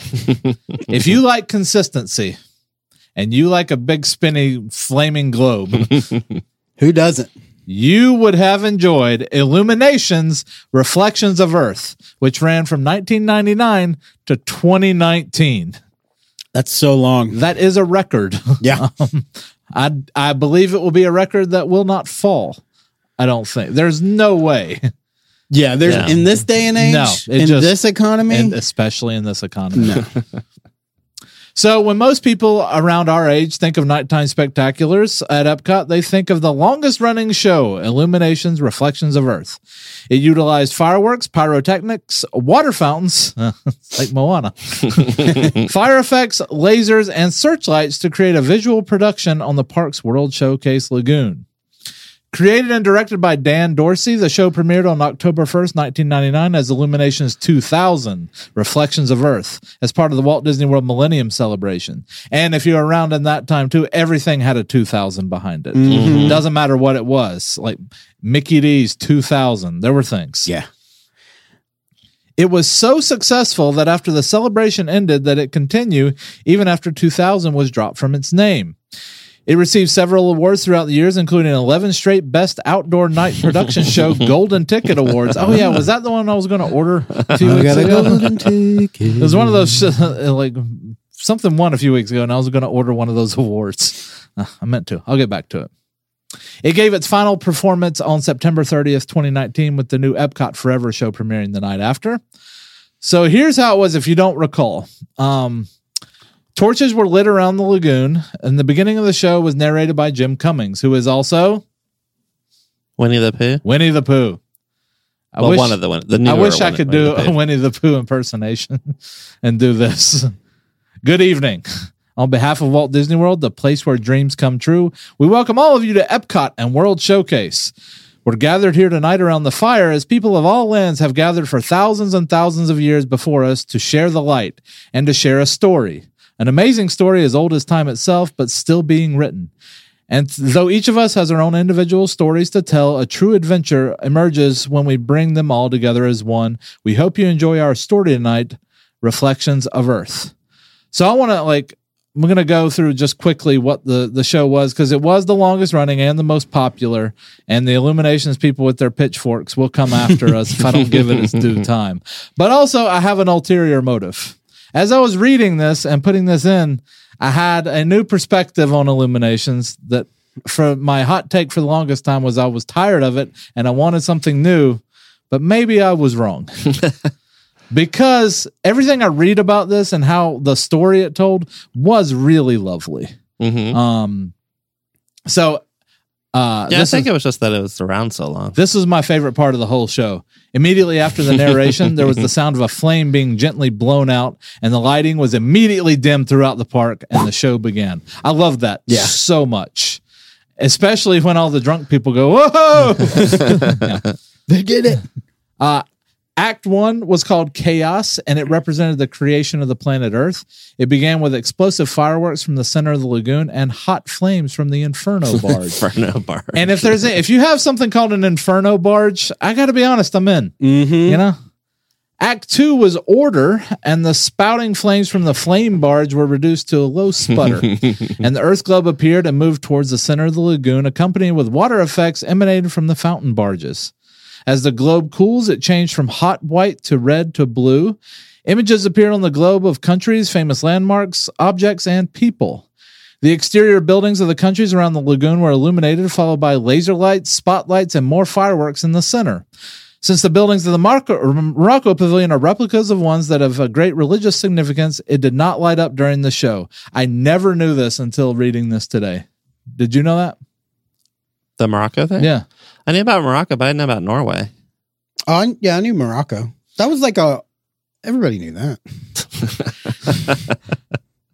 If you like consistency and you like a big spinny flaming globe, Who doesn't? you would have enjoyed Illuminations Reflections of Earth, which ran from nineteen ninety-nine to twenty nineteen. That's so long. That is a record. Yeah. Um, I I believe it will be a record that will not fall. I don't think. There's no way. Yeah. There's Yeah. in this day and age, No, it in just- this economy. And especially in this economy. no. So when most people around our age think of nighttime spectaculars at Epcot, they think of the longest running show, Illuminations Reflections of Earth. It utilized fireworks, pyrotechnics, water fountains, like Moana, fire effects, lasers, and searchlights to create a visual production on the park's World Showcase Lagoon. Created and directed by Dan Dorsey, the show premiered on October first, nineteen ninety-nine as Illuminations two thousand, Reflections of Earth, as part of the Walt Disney World Millennium Celebration. And if you're around in that time too, everything had a two thousand behind it. Mhm. Doesn't matter what it was. Like Mickey D's two thousand. There were things. Yeah. It was so successful that after the celebration ended that it continued even after two thousand was dropped from its name. It received several awards throughout the years, including eleven straight Best Outdoor Night Production Show Golden Ticket Awards. Oh, yeah. Was that the one I was going to order a few I weeks got a ago? golden ticket. It was one of those, like, something won a few weeks ago, and I was going to order one of those awards. Uh, I meant to. I'll get back to it. It gave its final performance on September thirtieth, twenty nineteen, with the new Epcot Forever show premiering the night after. So here's how it was, if you don't recall. Um... Torches were lit around the lagoon, and the beginning of the show was narrated by Jim Cummings, who is also Winnie the Pooh. Winnie the Pooh. I Well, wish, one of the one. The newer I wish I Winnie- could Winnie do the a Pooh. Winnie the Pooh impersonation and do this. Good evening. On behalf of Walt Disney World, the place where dreams come true, we welcome all of you to Epcot and World Showcase. We're gathered here tonight around the fire as people of all lands have gathered for thousands and thousands of years before us to share the light and to share a story. An amazing story as old as time itself, but still being written. And though each of us has our own individual stories to tell, a true adventure emerges when we bring them all together as one. We hope you enjoy our story tonight, Reflections of Earth. So I want to, like, I'm going to go through just quickly what the, the show was, because it was the longest running and the most popular, and the Illuminations people with their pitchforks will come after us if I don't give it its due time. But also, I have an ulterior motive. As I was reading this and putting this in, I had a new perspective on Illuminations that, for my hot take for the longest time, was I was tired of it and I wanted something new, but maybe I was wrong. Because everything I read about this and how the story it told was really lovely. Mhm. Um, so, uh, Yeah, I this think is- it was just that it was around so long. this was my favorite part of the whole show. Immediately after the narration, there was the sound of a flame being gently blown out, and the lighting was immediately dimmed throughout the park, and the show began. I love that Yeah. so much, especially when all the drunk people go, whoa! Yeah. They did it. Uh, Act one was called Chaos, and it represented the creation of the planet Earth. It began with explosive fireworks from the center of the lagoon and hot flames from the Inferno barge. Inferno Barge. And if there's a, if you have something called an Inferno barge, I got to be honest, I'm in. Mm-hmm. You know. Act two was Order, and the spouting flames from the flame barge were reduced to a low sputter, and the Earth globe appeared and moved towards the center of the lagoon, accompanied with water effects emanating from the fountain barges. As the globe cools, it changed from hot white to red to blue. Images appeared on the globe of countries, famous landmarks, objects, and people. The exterior buildings of the countries around the lagoon were illuminated, followed by laser lights, spotlights, and more fireworks in the center. Since the buildings of the Morocco, Morocco Pavilion are replicas of ones that have a great religious significance, it did not light up during the show. I never knew this until reading this today. Did you know that? The Morocco thing? Yeah. I knew about Morocco, but I didn't know about Norway. Oh, I- yeah, I knew Morocco. That was like a. Everybody knew that.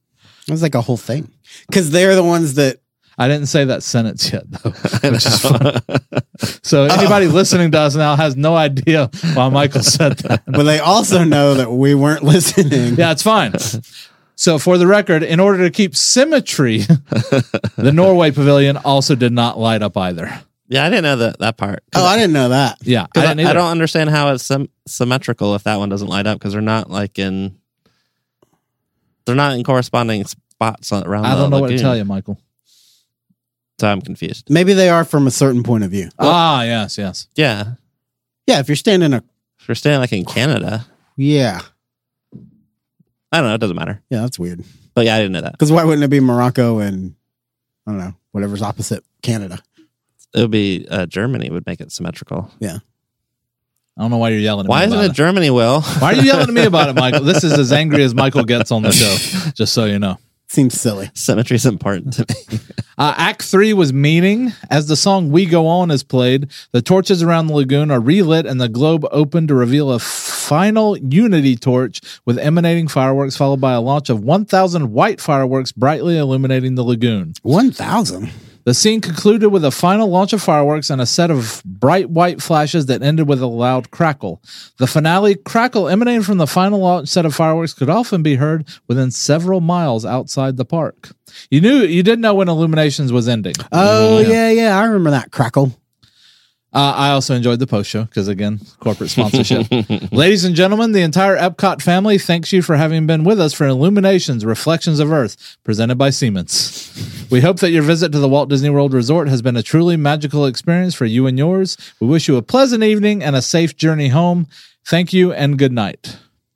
It was like a whole thing because they're the ones that. I didn't say that sentence yet, though. Which is fun. So anybody listening to us now has no idea why Michael said that. But they also know that we weren't listening. Yeah, it's fine. So for the record, in order to keep symmetry, the Norway Pavilion also did not light up either. Yeah, I didn't know that that part. Oh, I didn't know that. Yeah, I, I, didn't either. I don't understand how it's sym- symmetrical if that one doesn't light up because they're not like in. They're not in corresponding spots around. I don't the know lagoon. what to tell you, Michael. So I'm confused. Maybe they are from a certain point of view. Ah, yes, yes. Yeah, Yeah, if you're standing a. if you're staying like in Canada, Yeah. I don't know. It doesn't matter. Yeah, that's weird. But yeah, I didn't know that. Because why wouldn't it be Morocco and, I don't know, whatever's opposite Canada? It would be uh, Germany would make it symmetrical. Yeah. I don't know why you're yelling at Why me isn't about it Germany, Will? Why are you yelling at me about it, Michael? This is as angry as Michael gets on the show, just so you know. Seems silly. Symmetry is important to me. Uh, Act three was meeting. As the song We Go On is played, the torches around the lagoon are relit and the globe opened to reveal a final unity torch with emanating fireworks, followed by a launch of one thousand white fireworks brightly illuminating the lagoon. one thousand? The scene concluded with a final launch of fireworks and a set of bright white flashes that ended with a loud crackle. The finale crackle emanating from the final launch set of fireworks could often be heard within several miles outside the park. You knew you did know when Illuminations was ending. Oh, yeah, yeah. I remember that crackle. Uh, I also enjoyed the post show because, again, corporate sponsorship. Ladies and gentlemen, the entire Epcot family thanks you for having been with us for Illuminations, Reflections of Earth, presented by Siemens. We hope that your visit to the Walt Disney World Resort has been a truly magical experience for you and yours. We wish you a pleasant evening and a safe journey home. Thank you and good night.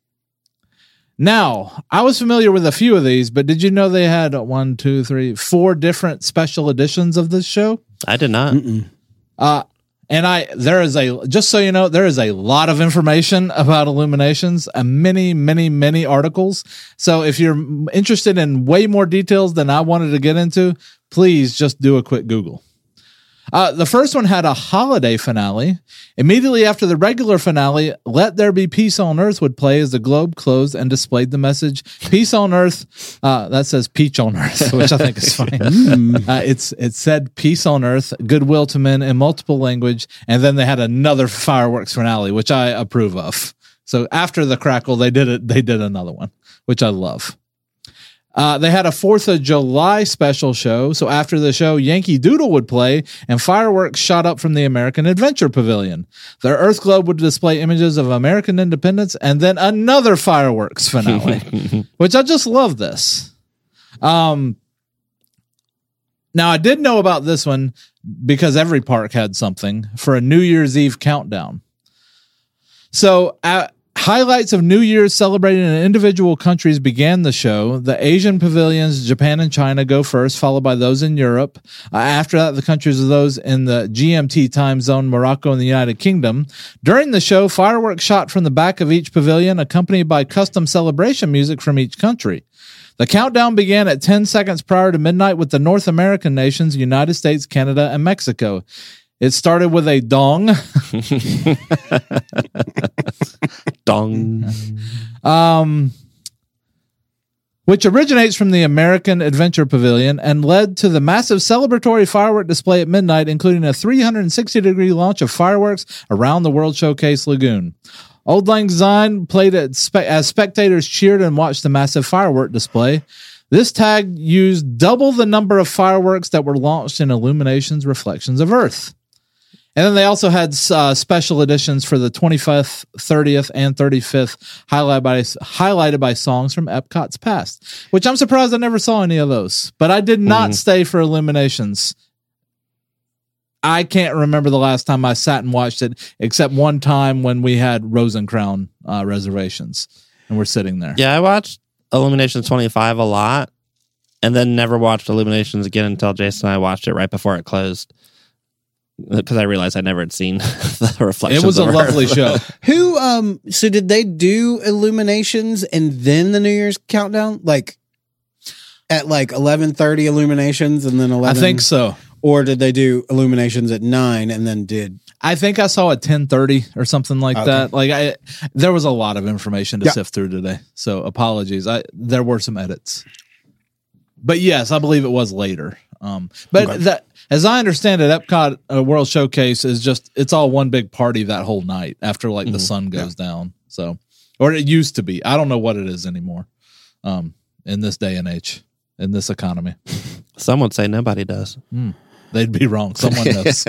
Now, I was familiar with a few of these, but did you know they had one, two, three, four different special editions of this show? I did not. Mm-mm. Uh, and I, there is a, just so you know, there is a lot of information about Illuminations and many, many, many articles. So if you're interested in way more details than I wanted to get into, please just do a quick Google. Uh, the first one had a holiday finale. Immediately after the regular finale, Let There Be Peace on Earth would play as the globe closed and displayed the message, Peace on Earth. Uh, that says Peach on Earth, which I think is funny. uh, it's It said Peace on Earth, goodwill to men in multiple language. And then they had another fireworks finale, which I approve of. So after the crackle, they did it. They did another one, which I love. Uh, they had a fourth of July special show. So after the show, Yankee Doodle would play and fireworks shot up from the American Adventure Pavilion. Their Earth Globe would display images of American independence and then another fireworks finale, which I just love this. Um, now I did know about this one because every park had something for a New Year's Eve countdown. So at, highlights of New Year's celebrated in individual countries began the show. The Asian pavilions, Japan and China, go first, followed by those in Europe. Uh, after that, the countries of those in the G M T time zone, Morocco and the United Kingdom. During the show, fireworks shot from the back of each pavilion, accompanied by custom celebration music from each country. The countdown began at ten seconds prior to midnight with the North American nations, United States, Canada, and Mexico. It started with a dong. Dong. Um, which originates from the American Adventure Pavilion and led to the massive celebratory firework display at midnight, including a three hundred sixty degree launch of fireworks around the World Showcase Lagoon. Old Lang Syne played it spe- as spectators cheered and watched the massive firework display. This tag used double the number of fireworks that were launched in Illuminations Reflections of Earth. And then they also had uh, special editions for the twenty-fifth, thirtieth, and thirty-fifth, highlighted by, highlighted by songs from Epcot's past, which I'm surprised I never saw any of those. But I did not mm. stay for Illuminations. I can't remember the last time I sat and watched it, except one time when we had Rosencrown uh, reservations, and we're sitting there. Yeah, I watched Illuminations twenty-five a lot, and then never watched Illuminations again until Jason and I watched it right before it closed. Because I realized I never had seen the Reflections. It was a of lovely Earth. show. Who, um, so did they do Illuminations and then the New Year's countdown? Like at like eleven thirty Illuminations and then eleven? I think so. Or did they do Illuminations at nine and then did? I think I saw at ten thirty or something like Okay. that. Like I, there was a lot of information to Yeah. sift through today. So apologies. I, there were some edits. but yes, I believe it was later. Um, but Okay. that, as I understand it, Epcot uh, World Showcase is just, it's all one big party that whole night after like the sun goes down. So, or it used to be. I don't know what it is anymore. Um, in this day and age, in this economy, Some would say nobody does. they'd be wrong. Someone knows.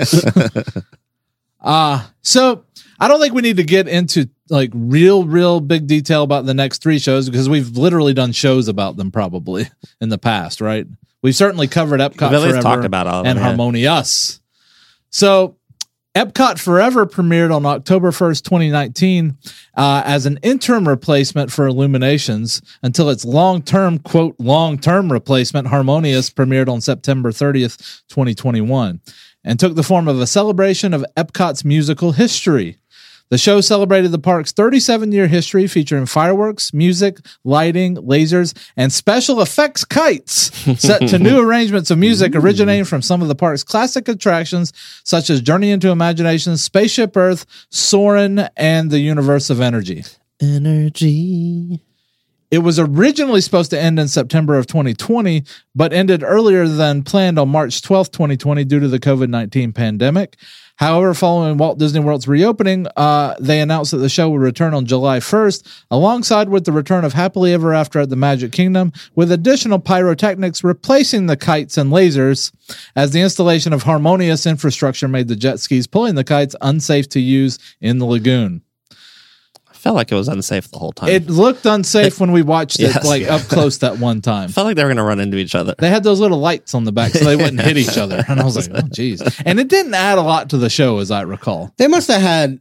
Uh, so I don't think we need to get into like real, real big detail about the next three shows because we've literally done shows about them probably in the past, right? We've certainly covered Epcot We've at least Forever talked about all of and them, yeah. Harmonious. So Epcot Forever premiered on October first, twenty nineteen, uh, as an interim replacement for Illuminations until its long-term, quote, long-term replacement, Harmonious, premiered on September thirtieth, twenty twenty-one, and took the form of a celebration of Epcot's musical history. The show celebrated the park's thirty-seven-year history, featuring fireworks, music, lighting, lasers, and special effects kites set to new arrangements of music originating from some of the park's classic attractions, such as Journey into Imagination, Spaceship Earth, Soarin', and the Universe of Energy. Energy. It was originally supposed to end in September of twenty twenty, but ended earlier than planned on March twelfth, twenty twenty, due to the COVID nineteen pandemic. However, following Walt Disney World's reopening, uh, they announced that the show would return on July first, alongside with the return of Happily Ever After at the Magic Kingdom, with additional pyrotechnics replacing the kites and lasers, as the installation of Harmonious infrastructure made the jet skis pulling the kites unsafe to use in the lagoon. I felt like it was unsafe the whole time. It looked unsafe when we watched it Yes. like up close that one time. I felt like they were going to run into each other. They had those little lights on the back so they wouldn't hit each other. And I was like, oh, geez. And it didn't add a lot to the show, as I recall. They must have had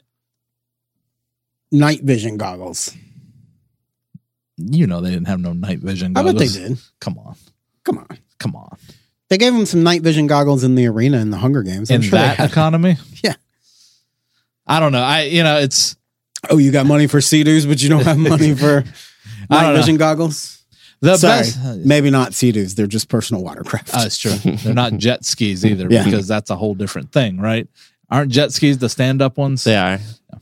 night vision goggles. You know, they didn't have no night vision I goggles. bet they did. Come on. Come on. Come on. They gave them some night vision goggles in the arena in the Hunger Games. I'm In sure they that had- economy? Yeah. I don't know. I, you know, it's, Oh, you got money for Sea-Doos, but you don't have money for I night don't know. vision goggles? the Sorry, best. maybe not Sea-Doos. They're just personal watercraft. Uh, it's true. They're not jet skis either, Yeah. because that's a whole different thing, right? Aren't jet skis the stand-up ones? They are.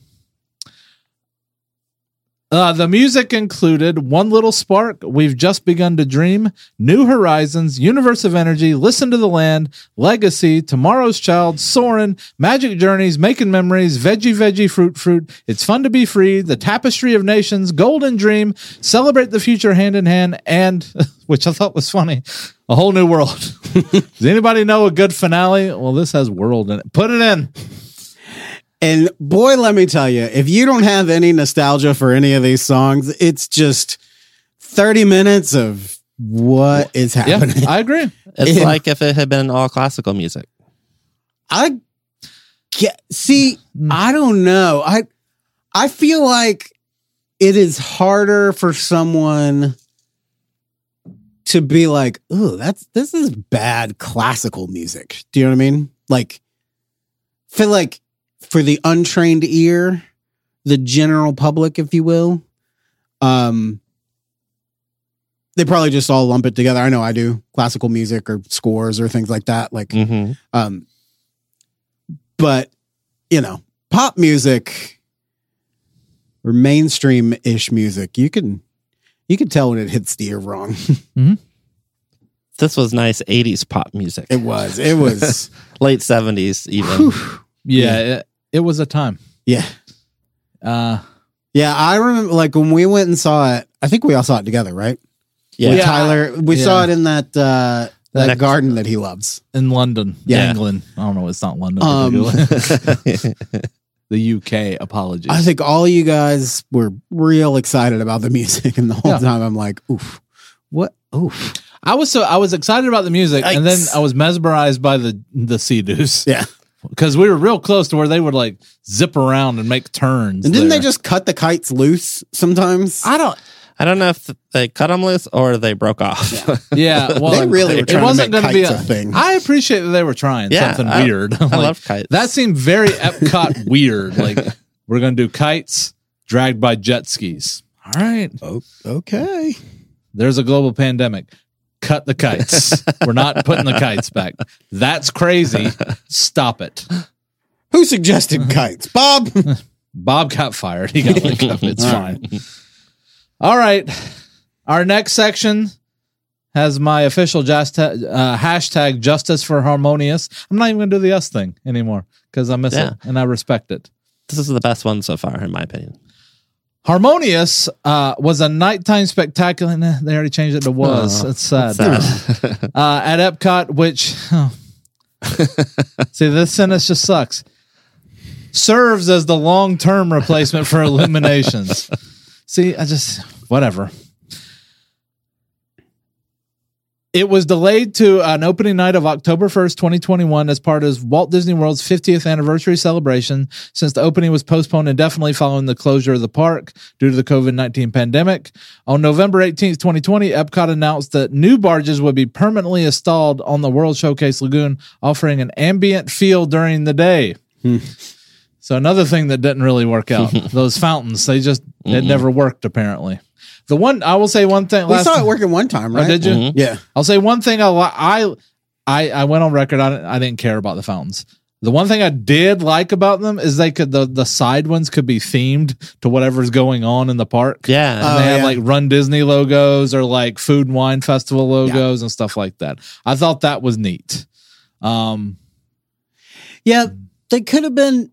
Uh, the music included One Little Spark, We've Just Begun to Dream, New Horizons, Universe of Energy, Listen to the Land, Legacy, Tomorrow's Child, Soarin', Magic Journeys, Making Memories, Veggie Veggie Fruit Fruit, It's Fun to Be Free, The Tapestry of Nations, Golden Dream, Celebrate the Future Hand in Hand, and, which I thought was funny, A Whole New World. Does anybody know a good finale? Well, this has world in it. Put it in. And boy, let me tell you, if you don't have any nostalgia for any of these songs, it's just thirty minutes of what is Yeah, happening. I agree. It's Yeah. like if it had been all classical music. I get, see, Mm. I don't know. I I feel like it is harder for someone to be like, "Oh, that's this is bad classical music." Do you know what I mean? Like, feel like for the untrained ear, the general public, if you will, um, they probably just all lump it together. I know I do, classical music or scores or things like that. Like, Mm-hmm. um, but you know, pop music or mainstream-ish music, you can you can tell when it hits the ear wrong. This was nice eighties pop music. It was. It was. Late seventies even. Yeah, It, it was a time. Yeah. Uh, Yeah, I remember like when we went and saw it, I think we all saw it together, right? Yeah. With Yeah. Tyler. We Yeah. saw it in that uh that Next- garden that he loves. in London, Yeah. England. I don't know. It's not London. Um, the U K. Apologies. I think all you guys were real excited about the music, and the whole Yeah. time I'm like, oof. What? Oof. I was so I was excited about the music, and then Yikes. I was mesmerized by the the Sea-Doos. Yeah. Because we were real close to where they would like zip around and make turns. And didn't there. they just cut the kites loose sometimes? I don't. I don't know if they cut them loose or they broke off. Yeah. Well, They really were it trying to wasn't make gonna be kites a a thing. I appreciate that they were trying Yeah, something I- weird. I Like, love kites. That seemed very Epcot weird. Like, we're going to do kites dragged by jet skis. All right. Oh, okay. There's a global pandemic. Cut the kites. We're not putting the kites back. That's crazy. Stop it. Who suggested kites? Bob? Bob got fired. He got let go. It's fine. All right. Our next section has my official just, uh, hashtag Justice for Harmonious. I'm not even going to do the us thing anymore because I miss Yeah. it and I respect it. This is the best one so far, in my opinion. Harmonious uh, was a nighttime spectacular. Nah, they already changed it to was. Oh, it's sad. sad. uh, at Epcot, which oh. see, this sentence just sucks. Serves as the long-term replacement for Illuminations. See, I just whatever. It was delayed to an opening night of October first, twenty twenty-one as part of Walt Disney World's fiftieth anniversary celebration, since the opening was postponed indefinitely following the closure of the park due to the COVID nineteen pandemic. On November eighteenth, twenty twenty, Epcot announced that new barges would be permanently installed on the World Showcase Lagoon, offering an ambient feel during the day. So another thing that didn't really work out, those fountains, they just, it Mm-mm. never worked apparently. The one, I will say one thing. We last saw it working one time, Oh, right? did you? Mhm. Yeah. I'll say one thing. I, li- I, I, I went on record. I didn't, I didn't care about the fountains. The one thing I did like about them is they could, the, the side ones could be themed to whatever's going on in the park. Yeah. And Oh, they have yeah. like Run Disney logos or like Food and Wine Festival logos and stuff like that. I thought that was neat. Um, Yeah, they could have been.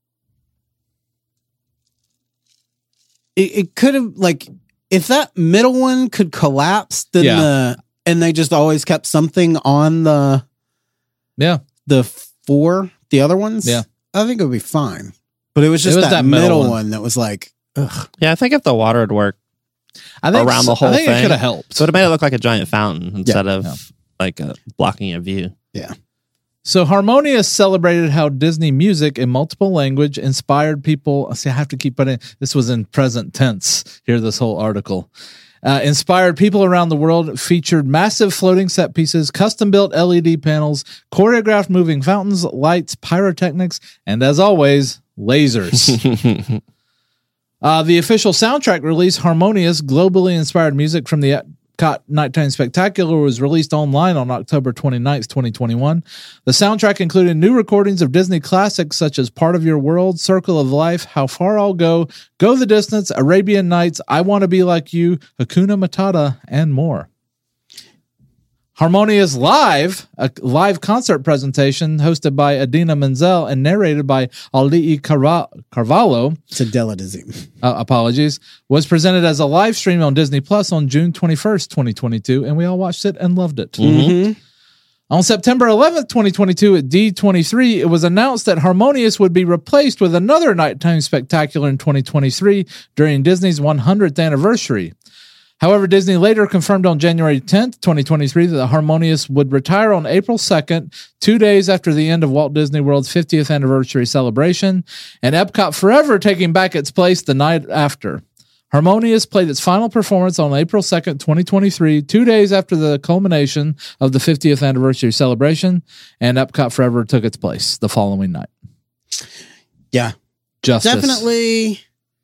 It, it could have, like, if that middle one could collapse, then Yeah. the and they just always kept something on the yeah. the four, the other ones. Yeah. I think it would be fine. But it was just was that, that middle middle one. one. that was like, ugh. Yeah, I think if the water had worked, I think Around the whole I think it thing. could have helped. so it would have made it look like a giant fountain instead of Yeah. like a blocking a view. So Harmonious celebrated how Disney music in multiple language inspired people. See, I have to keep putting this was in present tense here. This whole article uh, inspired people around the world. Featured massive floating set pieces, custom built L E D panels, choreographed moving fountains, lights, pyrotechnics, and as always, lasers. uh, the official soundtrack release, Harmonious, globally inspired music from the Epcot Nighttime Spectacular, was released online on October twenty-ninth, twenty twenty-one. The soundtrack included new recordings of Disney classics such as Part of Your World, Circle of Life, How Far I'll Go, Go the Distance, Arabian Nights, I Want to Be Like You, Hakuna Matata, and more. Harmonious Live, a live concert presentation hosted by Adina Menzel and narrated by Alii Carva- Carvalho, It's a delicacy. uh, apologies, was presented as a live stream on Disney Plus on June twenty-first, twenty twenty-two, and we all watched it and loved it. Mm-hmm. On September eleventh, twenty twenty-two, at D twenty-three, it was announced that Harmonious would be replaced with another nighttime spectacular in twenty twenty-three during Disney's one hundredth anniversary. However, Disney later confirmed on January tenth, twenty twenty-three, that the Harmonious would retire on April second, two days after the end of Walt Disney World's fiftieth anniversary celebration, and Epcot Forever taking back its place the night after. Harmonious played its final performance on April second, twenty twenty-three, two days after the culmination of the fiftieth anniversary celebration, and Epcot Forever took its place the following night. Yeah. Justice. Definitely.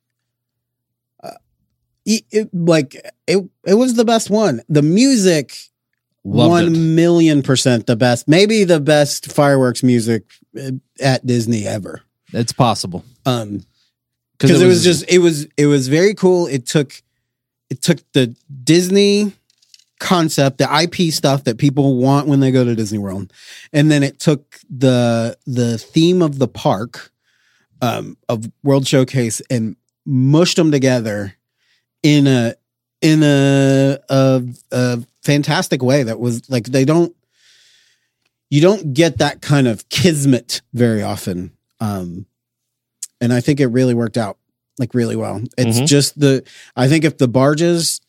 Uh, it, it- like it, it was the best one. The music, Loved one it. million percent the best. Maybe the best fireworks music uh, at Disney ever. It's possible. Um, because it was just it was it was very cool. It took it took the Disney concept, the I P stuff that people want when they go to Disney World, and then it took the the theme of the park, um, of World Showcase, and mushed them together in a in a a, a fantastic way. That was like they don't you don't get that kind of kismet very often. Um, and I think it really worked out like really well. It's Mhm. just the, I think if the barges,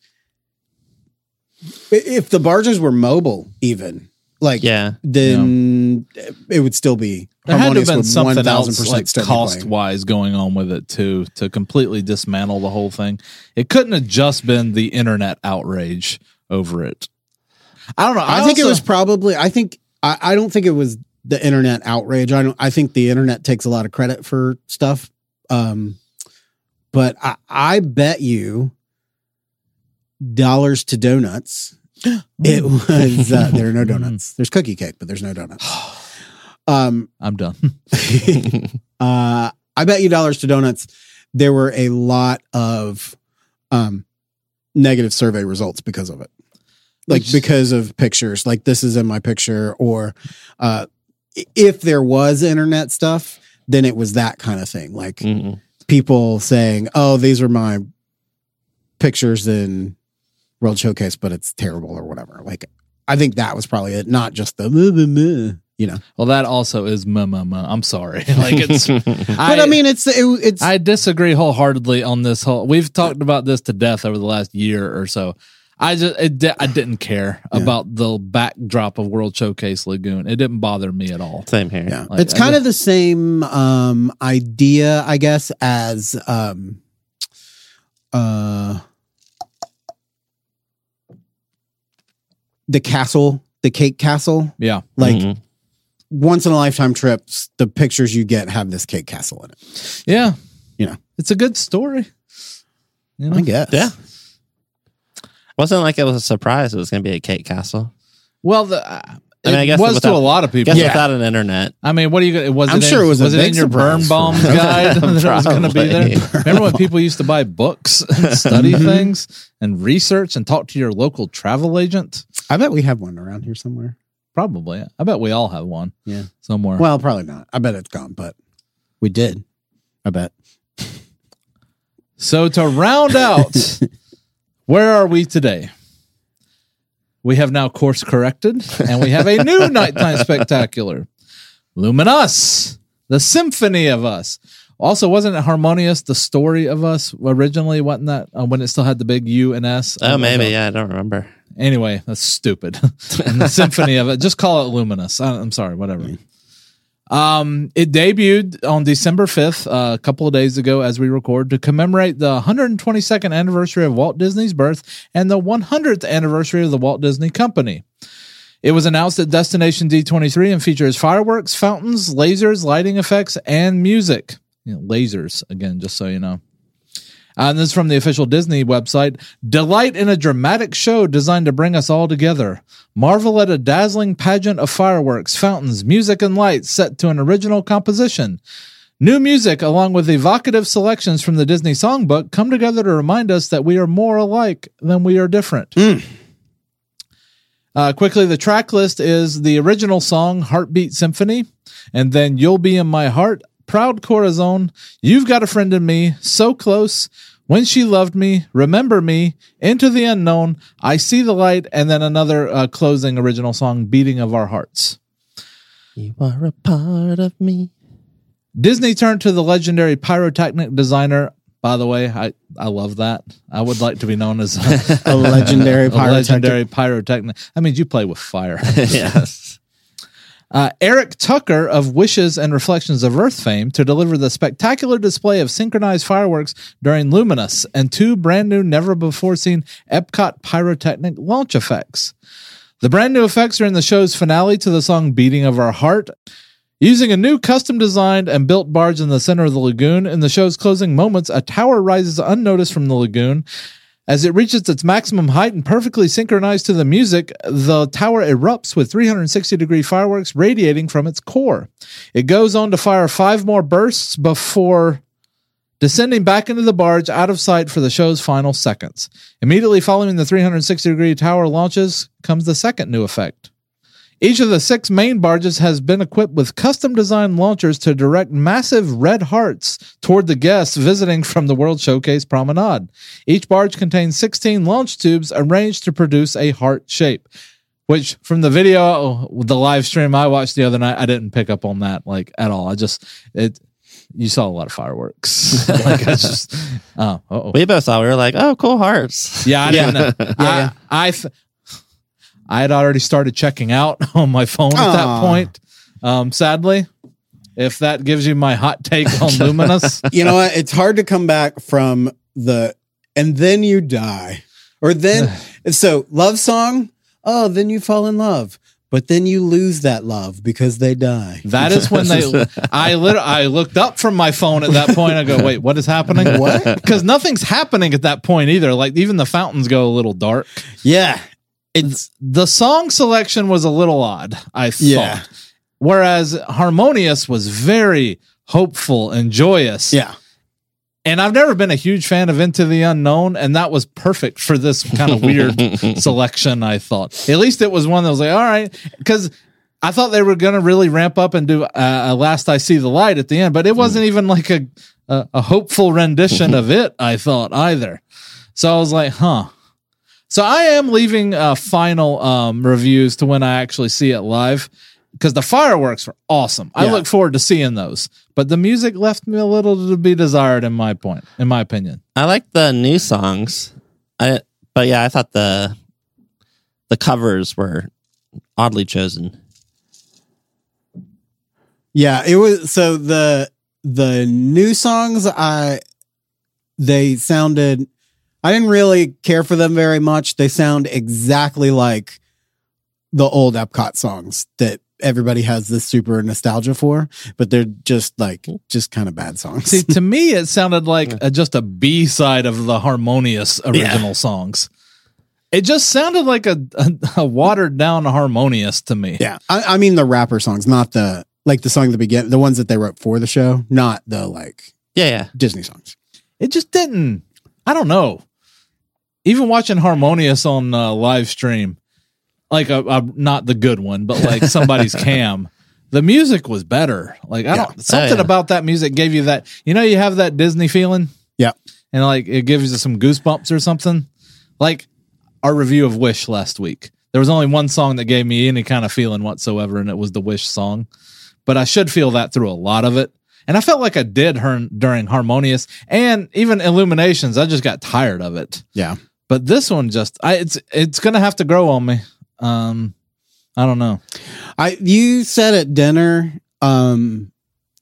if the barges were mobile even, like, Yeah. then it would still be There had to have Harmonious been would something else one thousand percent like still be cost playing. wise going on with it too to completely dismantle the whole thing. It couldn't have just been the internet outrage over it. I don't know. I, think it also- was probably, I think, I, I don't think it was the internet outrage. I don't, I think the internet takes a lot of credit for stuff. Um, but I, I bet you dollars to donuts. It was, uh, there are no donuts. There's cookie cake, but there's no donuts. Um, I'm done. uh, I bet you dollars to donuts. There were a lot of, um, negative survey results because of it. like because of pictures, like this is in my picture, or uh, if there was internet stuff, then it was that kind of thing. Like Mm-mm. people saying, "Oh, these are my pictures in World Showcase, but it's terrible," or whatever. Like, I think that was probably it, not just the, meh, meh, meh, you know. Well, that also is meh, meh, meh. I'm sorry. Like it's, But I, I mean, it's it, it's. I disagree wholeheartedly on this whole. We've talked about this to death over the last year or so. I just it, di- I didn't care Yeah. about the backdrop of World Showcase Lagoon. It didn't bother me at all. Same here. Yeah, Like, it's I kind just- of the same um, idea, I guess, as um, uh, the castle, the cake castle. Yeah. Like Mhm. once in a lifetime trips, the pictures you get have this cake castle in it. Yeah. You know. It's a good story. You know? I guess. Yeah. Wasn't like it was a surprise it was going to be a cake castle. Well, the, uh, it I mean, I guess was without- to a lot of people. Guess Yeah. without an internet. I mean, what are you going to, was I'm it in, sure it was a it big in your surprise burn bombs for- guide that it was going to be there? Probably. Remember when people used to buy books and study Mhm. things and research and talk to your local travel agent? I bet we have one around here somewhere. Probably. I bet we all have one. Yeah. Somewhere. Well, probably not. I bet it's gone, but we did. I bet. So to round out, where are we today? We have now course corrected, and we have a new nighttime spectacular, Luminous, the Symphony of Us. Also, wasn't it Harmonious, the story of us originally? Wasn't that uh, when it still had the big U and S? Oh, maybe. Uh, Yeah, I don't remember. Anyway, that's stupid. And the Symphony of it. Just call it Luminous. I, I'm sorry, whatever. Um, it debuted on December fifth, uh, a couple of days ago as we record, to commemorate the one hundred twenty-second anniversary of Walt Disney's birth and the one hundredth anniversary of the Walt Disney Company. It was announced at Destination D twenty-three and features fireworks, fountains, lasers, lighting effects, and music. You know, lasers, again, just so you know. Uh, and this is from the official Disney website. Delight in a dramatic show designed to bring us all together. Marvel at a dazzling pageant of fireworks, fountains, music, and lights set to an original composition. New music, along with evocative selections from the Disney songbook, come together to remind us that we are more alike than we are different. Mm. Uh, quickly, the track list is the original song, Heartbeat Symphony, and then You'll Be in My Heart, Proud Corazon, You've Got a Friend in Me, So Close, When She Loved Me, Remember Me, Into the Unknown, I See the Light, and then another uh, closing original song, Beating of Our Hearts. You are a part of me. Disney turned to the legendary pyrotechnic designer. By the way, I, I love that. I would like to be known as a, A legendary a pyrotechnic. legendary pyrotechnic. I mean, you play with fire. Yes. Uh, Eric Tucker of Wishes and Reflections of Earth fame to deliver the spectacular display of synchronized fireworks during Luminous and two brand new, never before seen Epcot pyrotechnic launch effects. The brand new effects are in the show's finale to the song Beating of Our Heart. Using a new custom designed and built barge in the center of the lagoon, in the show's closing moments, a tower rises unnoticed from the lagoon. As it reaches its maximum height and perfectly synchronized to the music, the tower erupts with three hundred sixty degree fireworks radiating from its core. It goes on to fire five more bursts before descending back into the barge out of sight for the show's final seconds. Immediately following the three hundred sixty degree tower launches comes the second new effect. Each of the six main barges has been equipped with custom-designed launchers to direct massive red hearts toward the guests visiting from the World Showcase Promenade. Each barge contains sixteen launch tubes arranged to produce a heart shape, which from the video, the live stream I watched the other night, I didn't pick up on that like at all. I just, it, you saw a lot of fireworks. Like I just, oh, uh-oh. We both saw. We were like, "Oh, cool hearts." Yeah, I didn't know. yeah. I, I, f- I had already started checking out on my phone at that Aw. point. Um, sadly, if that gives you my hot take on Luminous, You know what? It's hard to come back from the, and then you die. Or then, so love song, oh, then you fall in love. But then you lose that love because they die. that is when they. I lit- I looked up from my phone at that point. I go, wait, what is happening? What? Because nothing's happening at that point either. Like even the fountains go a little dark. Yeah. It's, The song selection was a little odd, I thought. Yeah. Whereas Harmonious was very hopeful and joyous. yeah. And I've never been a huge fan of Into the Unknown, and that was perfect for this kind of weird selection, I thought. At least it was one that was like, all right, because I thought they were going to really ramp up and do uh, Last I See the Light at the end, but it wasn't even like a, a, a hopeful rendition of it, I thought, either. So I was like, huh. So I am leaving uh, final um, reviews to when I actually see it live, because the fireworks were awesome. I Yeah. look forward to seeing those, but the music left me a little to be desired in my point, in my opinion. I like the new songs. I but yeah, I thought the the covers were oddly chosen. Yeah, it was so the the new songs I they sounded I didn't really care for them very much. They sound exactly like the old Epcot songs that everybody has this super nostalgia for, but they're just like just kind of bad songs. See, to me, it sounded like a, just a B side of the Harmonious original Yeah. songs. It just sounded like a, a, a watered down Harmonious to me. Yeah, I, I mean the rapper songs, not the like the song at the beginning, the ones that they wrote for the show, not the like Yeah, yeah. Disney songs. It just didn't. I don't know. Even watching Harmonious on uh, live stream, like a, a not the good one, but like somebody's cam, the music was better. Like I Yeah. don't something Oh, yeah. about that music gave you that. You know, you have that Disney feeling, Yeah, and like it gives you some goosebumps or something. Like our review of Wish last week, there was only one song that gave me any kind of feeling whatsoever, and it was the Wish song. But I should feel that through a lot of it. And I felt like I did her during Harmonious and even Illuminations. I just got tired of it. yeah. But this one just, I it's it's gonna have to grow on me. Um, I don't know. I you said at dinner, um,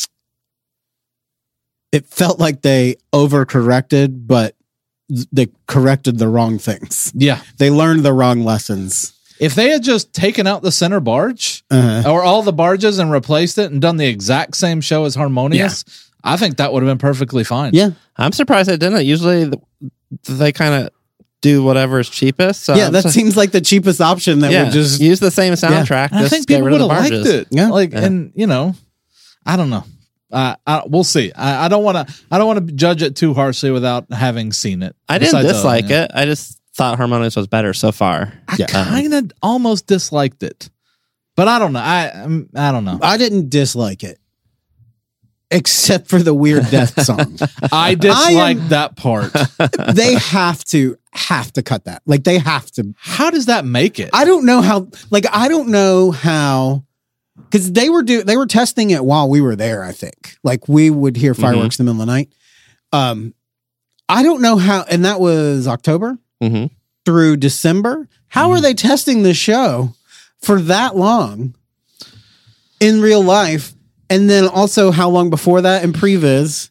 it felt like they overcorrected, but they corrected the wrong things. Yeah, They learned the wrong lessons. if they had just taken out the center barge Uh-huh. or all the barges and replaced it and done the exact same show as Harmonious, I think that would have been perfectly fine. Yeah, I'm surprised they didn't. Usually th- they kind of do whatever is cheapest. So yeah. I'm That su- seems like the cheapest option. That yeah, would just use the same soundtrack. And I Just think get people rid would of have the liked barges. it. Yeah. Like, Yeah. and you know, I don't know. Uh, I, we'll see. I, I don't want to. I don't want to judge it too harshly without having seen it. I didn't Besides, uh, dislike yeah. it. I just thought Harmonious was better so far. I Yeah. kind of almost disliked it, but I don't know. I um, I don't know. I didn't dislike it, except for the weird death song. I disliked that part. They have to have to cut that. Like they have to. How does that make it? I don't know how. Like I don't know how. Because they were do they were testing it while we were there. I think like we would hear fireworks in the middle of the night. Um, I don't know how, and that was October hmm through December. How are they testing the show for that long in real life? And then also how long before that in previs?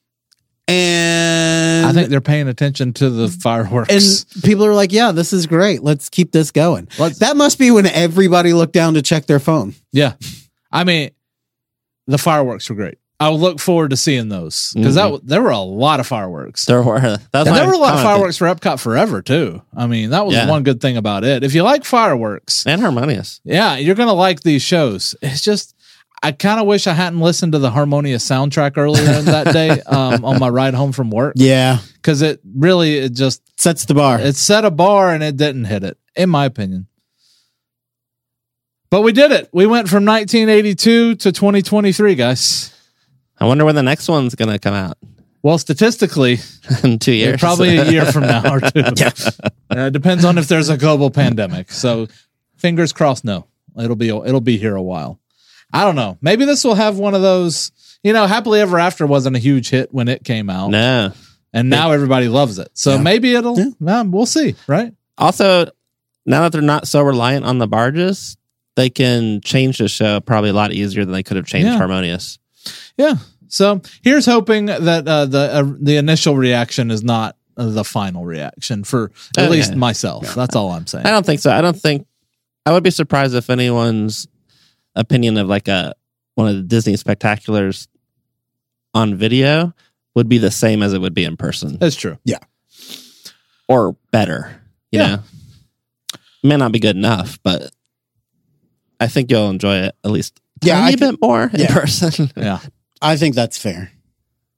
And I think they're paying attention to the fireworks. and people are like, yeah, this is great. Let's keep this going. Let's- That must be when everybody looked down to check their phone. Yeah, I mean, the fireworks were great. I will look forward to seeing those because that there were a lot of fireworks. There were that was And my there were a lot of comment. fireworks for Epcot Forever too. I mean, that was Yeah. one good thing about it. If you like fireworks, and Harmonious. yeah, you're gonna like these shows. It's just I kind of wish I hadn't listened to the Harmonious soundtrack earlier in that day um, on my ride home from work Yeah. because it really it just Sets the bar. it set a bar and it didn't hit it, in my opinion. But we did it. We went from nineteen eighty-two to twenty twenty-three, guys. I wonder when the next one's gonna come out Well, statistically, in two years. probably a year from now or two. yeah. Uh, depends on if there's a global pandemic. So, fingers crossed. No, it'll be it'll be here a while. I don't know. Maybe this will have one of those. You know, Happily Ever After wasn't a huge hit when it came out, No. and now everybody loves it. So Yeah. maybe it'll. Yeah. Um, we'll see. Right? Also, now that they're not so reliant on the barges, they can change the show probably a lot easier than they could have changed Yeah. Harmonious. Yeah. So here's hoping that uh, the uh, the initial reaction is not uh, the final reaction for at Oh, least yeah. myself. That's all I'm saying. I don't think so. I don't think I would be surprised if anyone's opinion of like a one of the Disney spectaculars on video would be the same as it would be in person That's true. or better. You Yeah. know, it may not be good enough, but I think you'll enjoy it at least a Yeah, tiny I thi- bit more in yeah. person. Yeah. I think that's fair.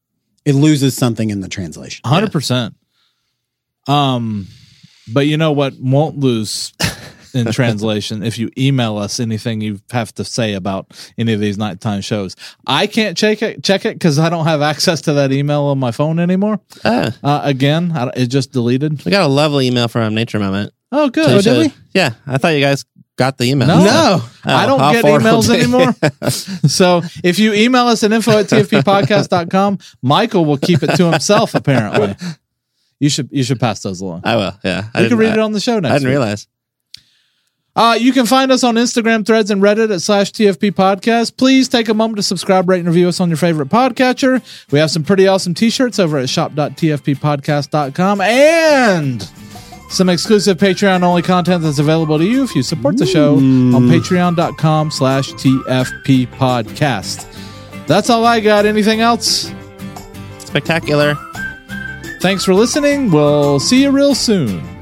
it loses something in the translation. one hundred percent. Um, but you know what won't lose in translation if you email us anything you have to say about any of these nighttime shows. I can't check it check it because I don't have access to that email on my phone anymore. Ah. Uh, again, I, it just deleted. We got a lovely email from Nature Moment. Oh, good. Oh, did we? Yeah, I thought you guys got the email. No, No. I don't I'll get forward emails it to you. anymore. So if you email us at info at t f p podcast dot com, Michael will keep it to himself, apparently. You should you should pass those along. I will, yeah. I You can didn't- read it I- on the show next I didn't week. realize. Uh, you can find us on Instagram, Threads, and Reddit at slash T F P Podcast. Please take a moment to subscribe, rate, and review us on your favorite podcatcher. We have some pretty awesome t-shirts over at shop dot t f p podcast dot com and some exclusive Patreon-only content that's available to you if you support the show on patreon dot com slash T F P Podcast. That's all I got. Anything else? Spectacular. Thanks for listening. We'll see you real soon.